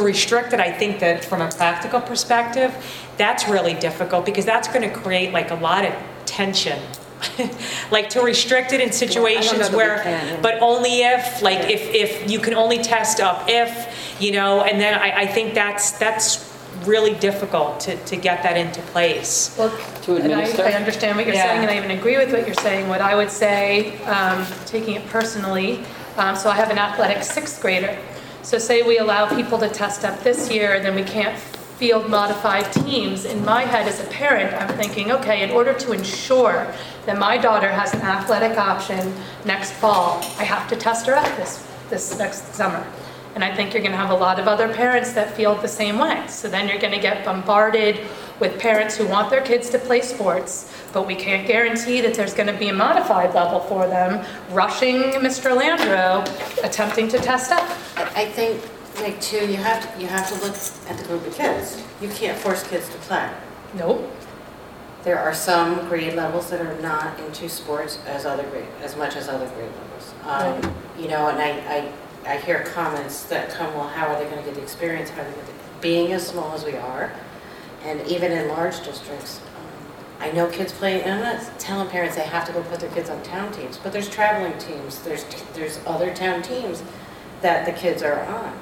I think that from a practical perspective, that's really difficult because that's going to create like a lot of tension. Like to restrict it in situations that we where, can, yeah. but only if, like if you can only test up if, you know, and then I think that's really difficult to get that into place. Well, To and administer? I understand what you're Yeah. saying, and I even agree with what you're saying. What I would say, taking it personally, so I have an athletic 6th grader. So say we allow people to test up this year, and then we can't field modified teams. In my head as a parent, I'm thinking, okay, in order to ensure that my daughter has an athletic option next fall, I have to test her up this next summer. And I think you're going to have a lot of other parents that feel the same way. So then you're going to get bombarded with parents who want their kids to play sports, but we can't guarantee that there's going to be a modified level for them, rushing Mr. Landro, attempting to test up. I think, like, too, you have to look at the group of kids. You can't force kids to play. Nope. There are some grade levels that are not into sports as much as other grade levels. You know, and I hear comments that come, well, how are they going to get the experience? How are they going to, being as small as we are, and even in large districts, I know kids play, and I'm not telling parents they have to go put their kids on town teams, but there's traveling teams, there's other town teams that the kids are on.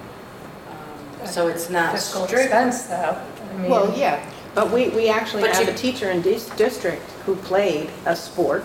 So it's not Fiscal strict. expense, though. I mean, Well, yeah, but we actually But have you- a teacher in this district who played a sport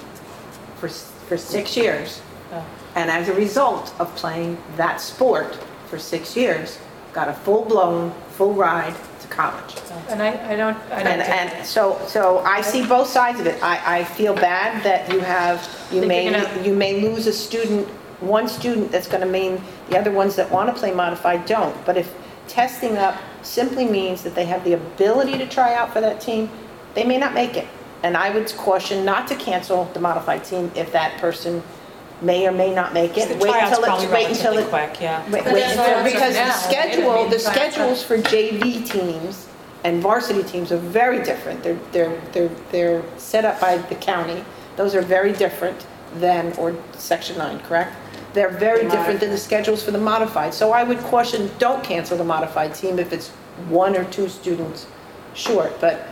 for 6 years. Oh. And as a result of playing that sport for 6 years, got a full-blown, full ride to college. And I don't. And so I see both sides of it. I feel bad that you Think you're gonna- may lose a student, one student that's going to mean the other ones that want to play modified don't. But if testing up simply means that they have the ability to try out for that team, they may not make it. And I would caution not to cancel the modified team if that person may or may not make it. The tryout's probably wait until relatively it. quick, yeah. Wait, But that's what I'm because saying now, right? I mean, the tryouts schedules for JV teams and varsity teams are very different. They're set up by the county. Those are very different than, or Section 9, correct? They're very different than the schedules for the modified. So I would caution, don't cancel the modified team if it's 1 or 2 students short. But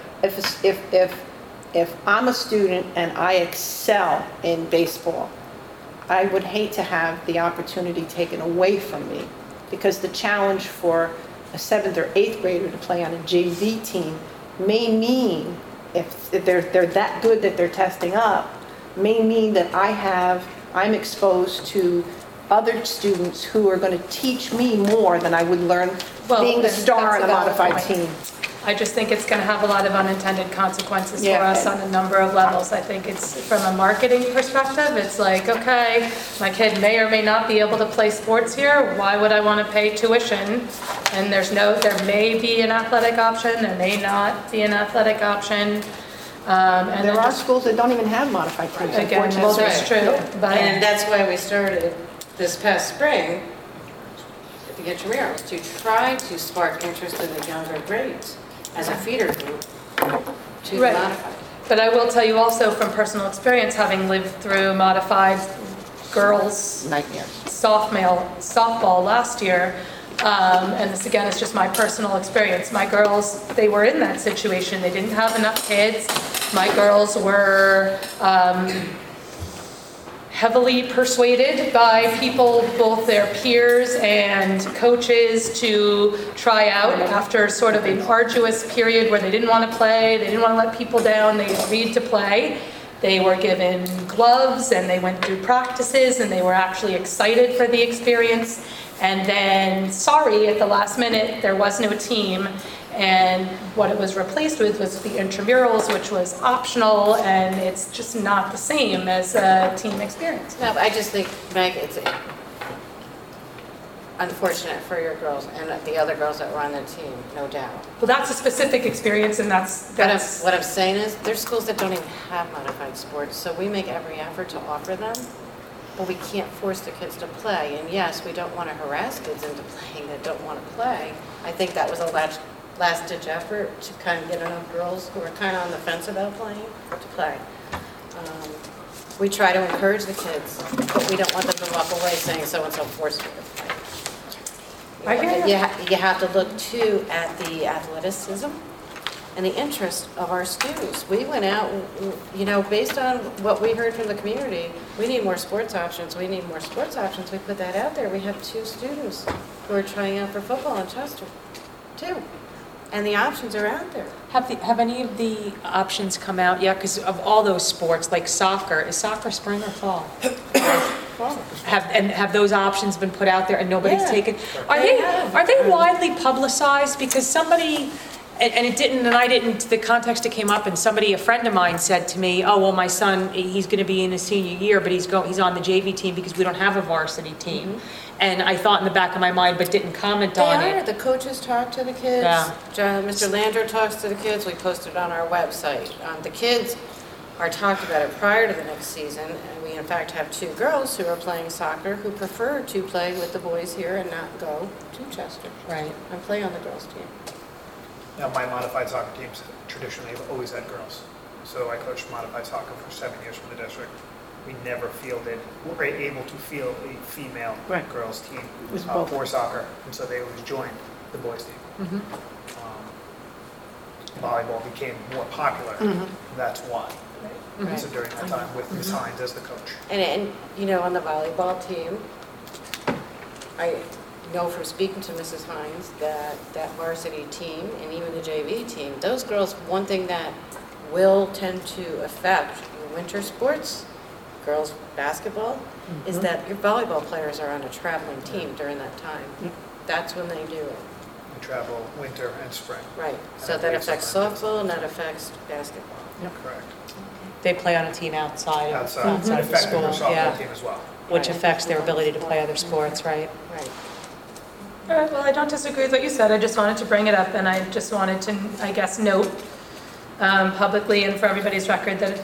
if I'm a student and I excel in baseball, I would hate to have the opportunity taken away from me, because the challenge for a 7th or 8th grader to play on a JV team may mean, if they're that good that they're testing up, may mean that I'm exposed to other students who are going to teach me more than I would learn Well, being the then star in a that's a valid modified point. team. I just think it's going to have a lot of unintended consequences for Yeah. us on a number of levels. I think it's, from a marketing perspective, it's like, okay, my kid may or may not be able to play sports here. Why would I want to pay tuition? And there may be an athletic option, there may not be an athletic option. And There then are just, schools that don't even have modified teams, again, well, unfortunately. that's true, but. And that's why we started this past spring at the Intramurals, to try to spark interest in the younger grades as a feeder group to the Right. modified. But I will tell you also from personal experience, having lived through modified girls Nightmare. softball last year, and this again is just my personal experience. My girls, they were in that situation. They didn't have enough kids. My girls were heavily persuaded by people, both their peers and coaches, to try out after sort of an arduous period where they didn't want to play, they didn't want to let people down, they agreed to play. They were given gloves and they went through practices and they were actually excited for the experience. And then, sorry, at the last minute, there was no team. And what it was replaced with was the intramurals, which was optional, and it's just not the same as a team experience. No, I just think, Meg, it's unfortunate for your girls and the other girls that were on the team, no doubt. Well, that's a specific experience, and that's What I'm saying is, there's schools that don't even have modified sports, so we make every effort to offer them, but we can't force the kids to play. And yes, we don't want to harass kids into playing that don't want to play. I think that was a last-ditch effort to kind of get enough girls who are kind of on the fence about playing to play. We try to encourage the kids, but we don't want them to walk away saying so-and-so forced me to play. I hear you. You have to look too at the athleticism and the interest of our students. We went out, based on what we heard from the community, we need more sports options, we need more sports options. We put that out there. We have 2 students who are trying out for football in Chester, 2. And the options are out there. Have any of the options come out yet? Because of all those sports, like soccer, is soccer spring or fall? Have those options been put out there and nobody's Yeah. taken? They have. Are they widely publicized? Because somebody, and it didn't, and I didn't, the context it came up, and a friend of mine said to me, oh, well, my son, he's going to be in his senior year, but he's on the JV team because we don't have a varsity team. Mm-hmm. And I thought in the back of my mind, but didn't comment on They are. it. The coaches talk to the kids. Yeah. Mr. Landry talks to the kids. We posted on our website. The kids are talked about it prior to the next season. And we, in fact, have 2 girls who are playing soccer who prefer to play with the boys here and not go to Chester Right. and play on the girls' team. Now, my modified soccer teams traditionally have always had girls. So I coached modified soccer for 7 years for the district. We never were able to field a female Right. girls team was both. for soccer, and so they always joined the boys team. Mhm. Volleyball became more popular. That's why. Right. So during that time with Ms. Hines as the coach. And on the volleyball team, I know from speaking to Mrs. Hines that varsity team and even the JV team, those girls, one thing that will tend to affect your winter sports, girls basketball, is that your volleyball players are on a traveling team during that time. That's when they do it. We travel winter and spring. Right. So that affects softball and that affects basketball. Correct. They play on a team outside Outside, of the affecting our school, softball yeah, team as well. which Right. affects their ability to play other sports, right? Right. All right, well, I don't disagree with what you said. I just wanted to bring it up, and I just wanted to, I guess, note publicly and for everybody's record that,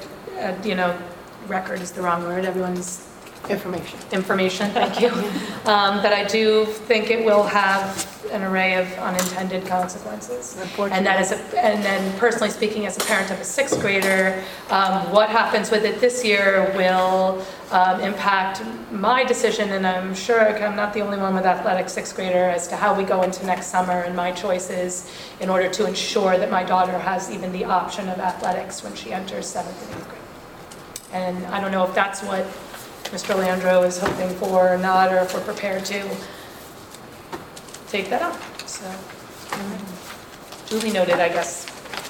record is the wrong word, everyone's information, thank you, that I do think it will have an array of unintended consequences. And that is, and then personally speaking, as a parent of a 6th grader, what happens with it this year will impact my decision, and I'm sure I'm not the only one with athletic 6th grader, as to how we go into next summer and my choices in order to ensure that my daughter has even the option of athletics when she enters 7th and 8th grade. And I don't know if that's what Mr. Landro is hoping for or not, or if we're prepared to take that up, so. duly noted, I guess.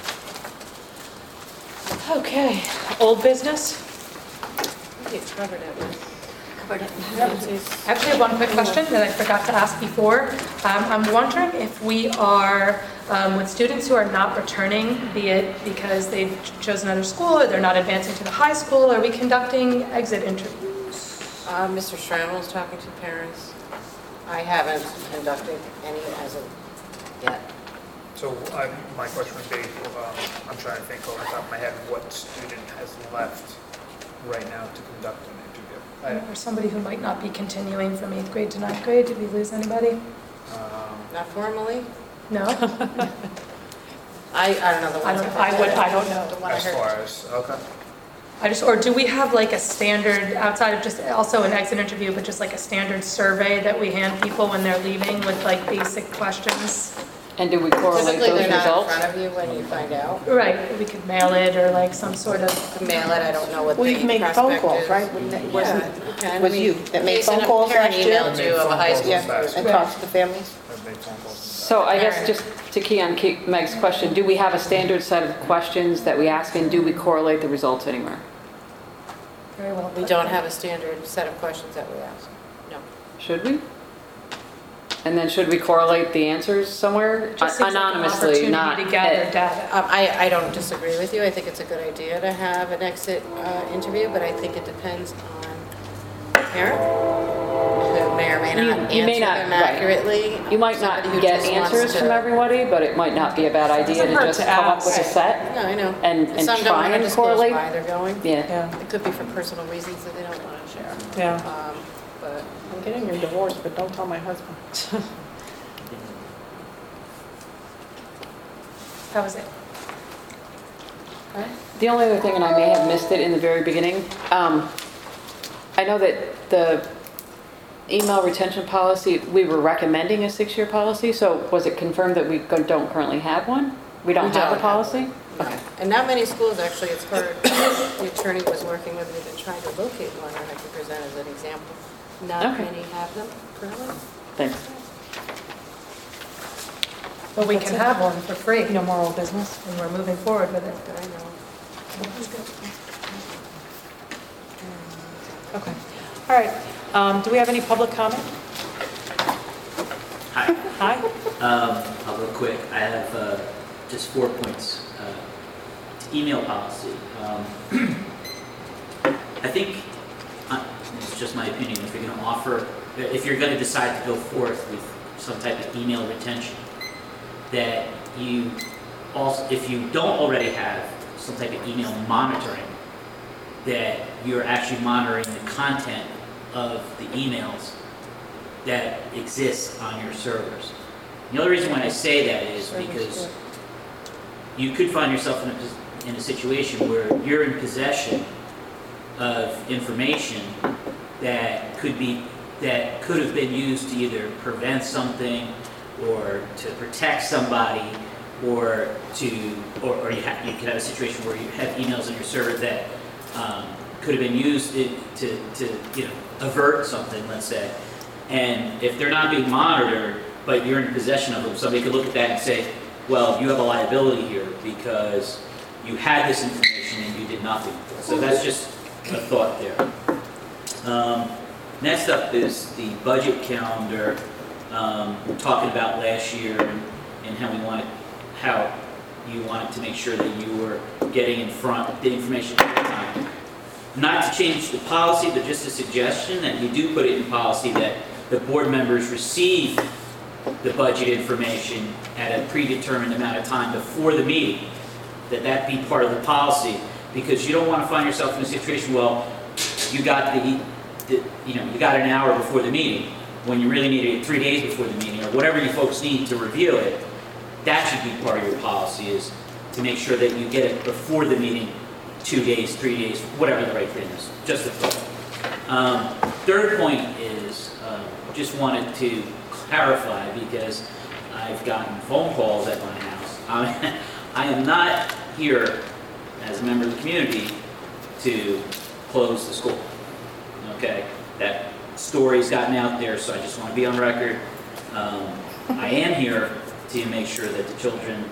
Okay, old business? You covered it with. Actually, I have one quick question that I forgot to ask before. I'm wondering if we are, with students who are not returning, be it because they've chosen another school or they're not advancing to the high school, are we conducting exit interviews? Mr. Schrammel is talking to parents. I haven't conducted any as of yet. So my question would be, I'm trying to think off the top of my head, what student has left right now to conduct an interview? Or somebody who might not be continuing from 8th grade to 9th grade? Did we lose anybody? Not formally? No? I don't know the I ones. don't know. The one I As heard. far as, okay. Or do we have like a standard, outside of just also an exit interview, but just like a standard survey that we hand people when they're leaving with like basic questions? And do we correlate Typically, those they're not in results? front of you when you find out. Right, we could mail it or like some sort of, You mail it, I don't know what the Well, you can make phone prospect calls, is. right? Wouldn't it- Yeah, wasn't- you can. was I mean, you that made Jason, phone calls a parent last year? emailed you of a high school Yeah, student. and talk to the families? I've made phone calls. So I guess just to key on Meg's question, do we have a standard set of questions that we ask and do we correlate the results anywhere? very well. We put. don't have a standard set of questions that we ask. No. Should we? And then should we correlate the answers somewhere? Just seems like an Anonymously, not. opportunity to gather data. I don't disagree with you. I think it's a good idea to have an exit interview, but I think it depends on the parent, who may or may not You may answer not, them right. accurately. You might not Somebody who get just wants answers to- from everybody, but it might not be a bad idea Doesn't to hurt just to come up with a ask. set No, I know. and Some don't try want to and disclose correlate. why they're going. Yeah. It could be for personal reasons that they don't want to share. Yeah. But I'm getting your divorce, but don't tell my husband. That was it. The only other thing, and I may have missed it in the very beginning, I know that the email retention policy, we were recommending a 6-year policy, so was it confirmed that we don't currently have one? We don't have a policy? no. And not many schools, actually, it's hard. The attorney was working with me to try to locate one, and I can present as an example. Not Okay. many have them currently. Thanks. But we can have one for free, No more old business? and we're moving forward with it. That I know. Okay. All right. Do we have any public comment? Hi, Hi? I'll go quick. I have just 4 points. Email policy. I think, it's just my opinion, if you're going to offer, if you're going to decide to go forth with some type of email retention, that you also, if you don't already have some type of email monitoring, that you're actually monitoring the content of the emails that exist on your servers. The only reason why I say that is because you could find yourself in a situation where you're in possession of information that could have been used to either prevent something or to protect somebody, or you could have a situation where you have emails on your server that could have been used to avert something, let's say. And if they're not being monitored, but you're in possession of them, somebody could look at that and say, well, you have a liability here because you had this information and you did nothing. So that's just a thought there. Next up is the budget calendar. We're talking about last year and how you wanted to make sure that you were getting in front of the information at the time. Not to change the policy, but just a suggestion that you do put it in policy that the board members receive the budget information at a predetermined amount of time before the meeting, that be part of the policy, because you don't want to find yourself in a situation, well, you got you got an hour before the meeting, when you really need it 3 days before the meeting, or whatever you folks need to review it. That should be part of your policy, is to make sure that you get it before the meeting, 2 days, 3 days, whatever the right thing is, just a thought. Third point is, just wanted to clarify, because I've gotten phone calls at my house. I am not here as a member of the community to close the school, okay? That story's gotten out there, so I just want to be on record. I am here to make sure that the children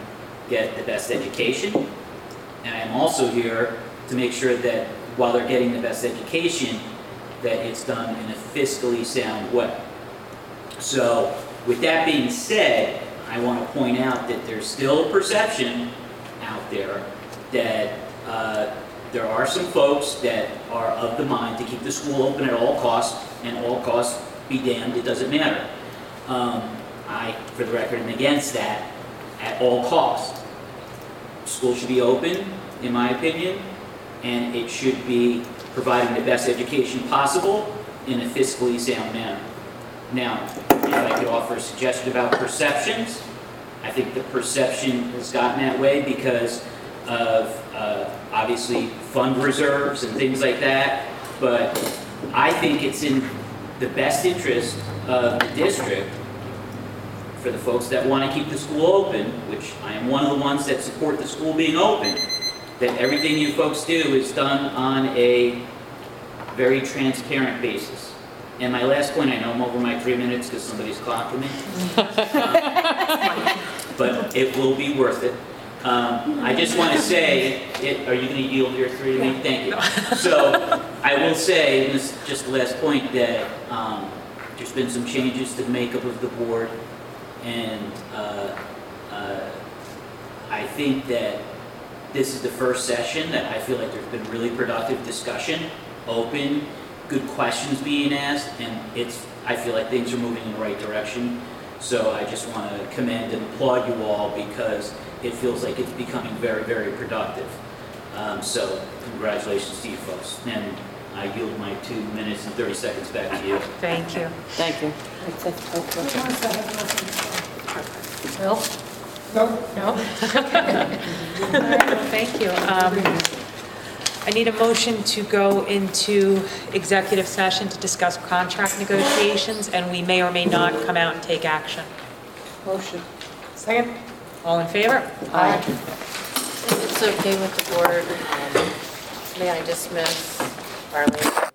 get the best education. And I am also here to make sure that while they're getting the best education, that it's done in a fiscally sound way. So with that being said, I want to point out that there's still a perception out there that there are some folks that are of the mind to keep the school open at all costs, and all costs be damned, it doesn't matter. I, for the record, am against that at all costs. School should be open, in my opinion, and it should be providing the best education possible in a fiscally sound manner. Now, if I could offer a suggestion about perceptions, I think the perception has gotten that way because of obviously fund reserves and things like that, but I think it's in the best interest of the district for the folks that want to keep the school open, which I am one of the ones that support the school being open, that everything you folks do is done on a very transparent basis. And my last point, I know I'm over my 3 minutes because somebody's clocking me, but it will be worth it. I just want to say, are you going to yield your 3 to me? Thank you. So I will say, and this is just the last point, that there's been some changes to the makeup of the board, and I think that this is the first session that I feel like there's been really productive discussion, open, good questions being asked, and I feel like things are moving in the right direction. So I just want to commend and applaud you all because it feels like it's becoming very, very productive. So congratulations to you folks. And I yield my 2 minutes and 30 seconds back to you. Thank you. Thank you. Bill? No? Thank you. I need a motion to go into executive session to discuss contract negotiations, and we may or may not come out and take action. Motion. Second? All in favor? Aye. If it's okay with the board, may I dismiss Arlene?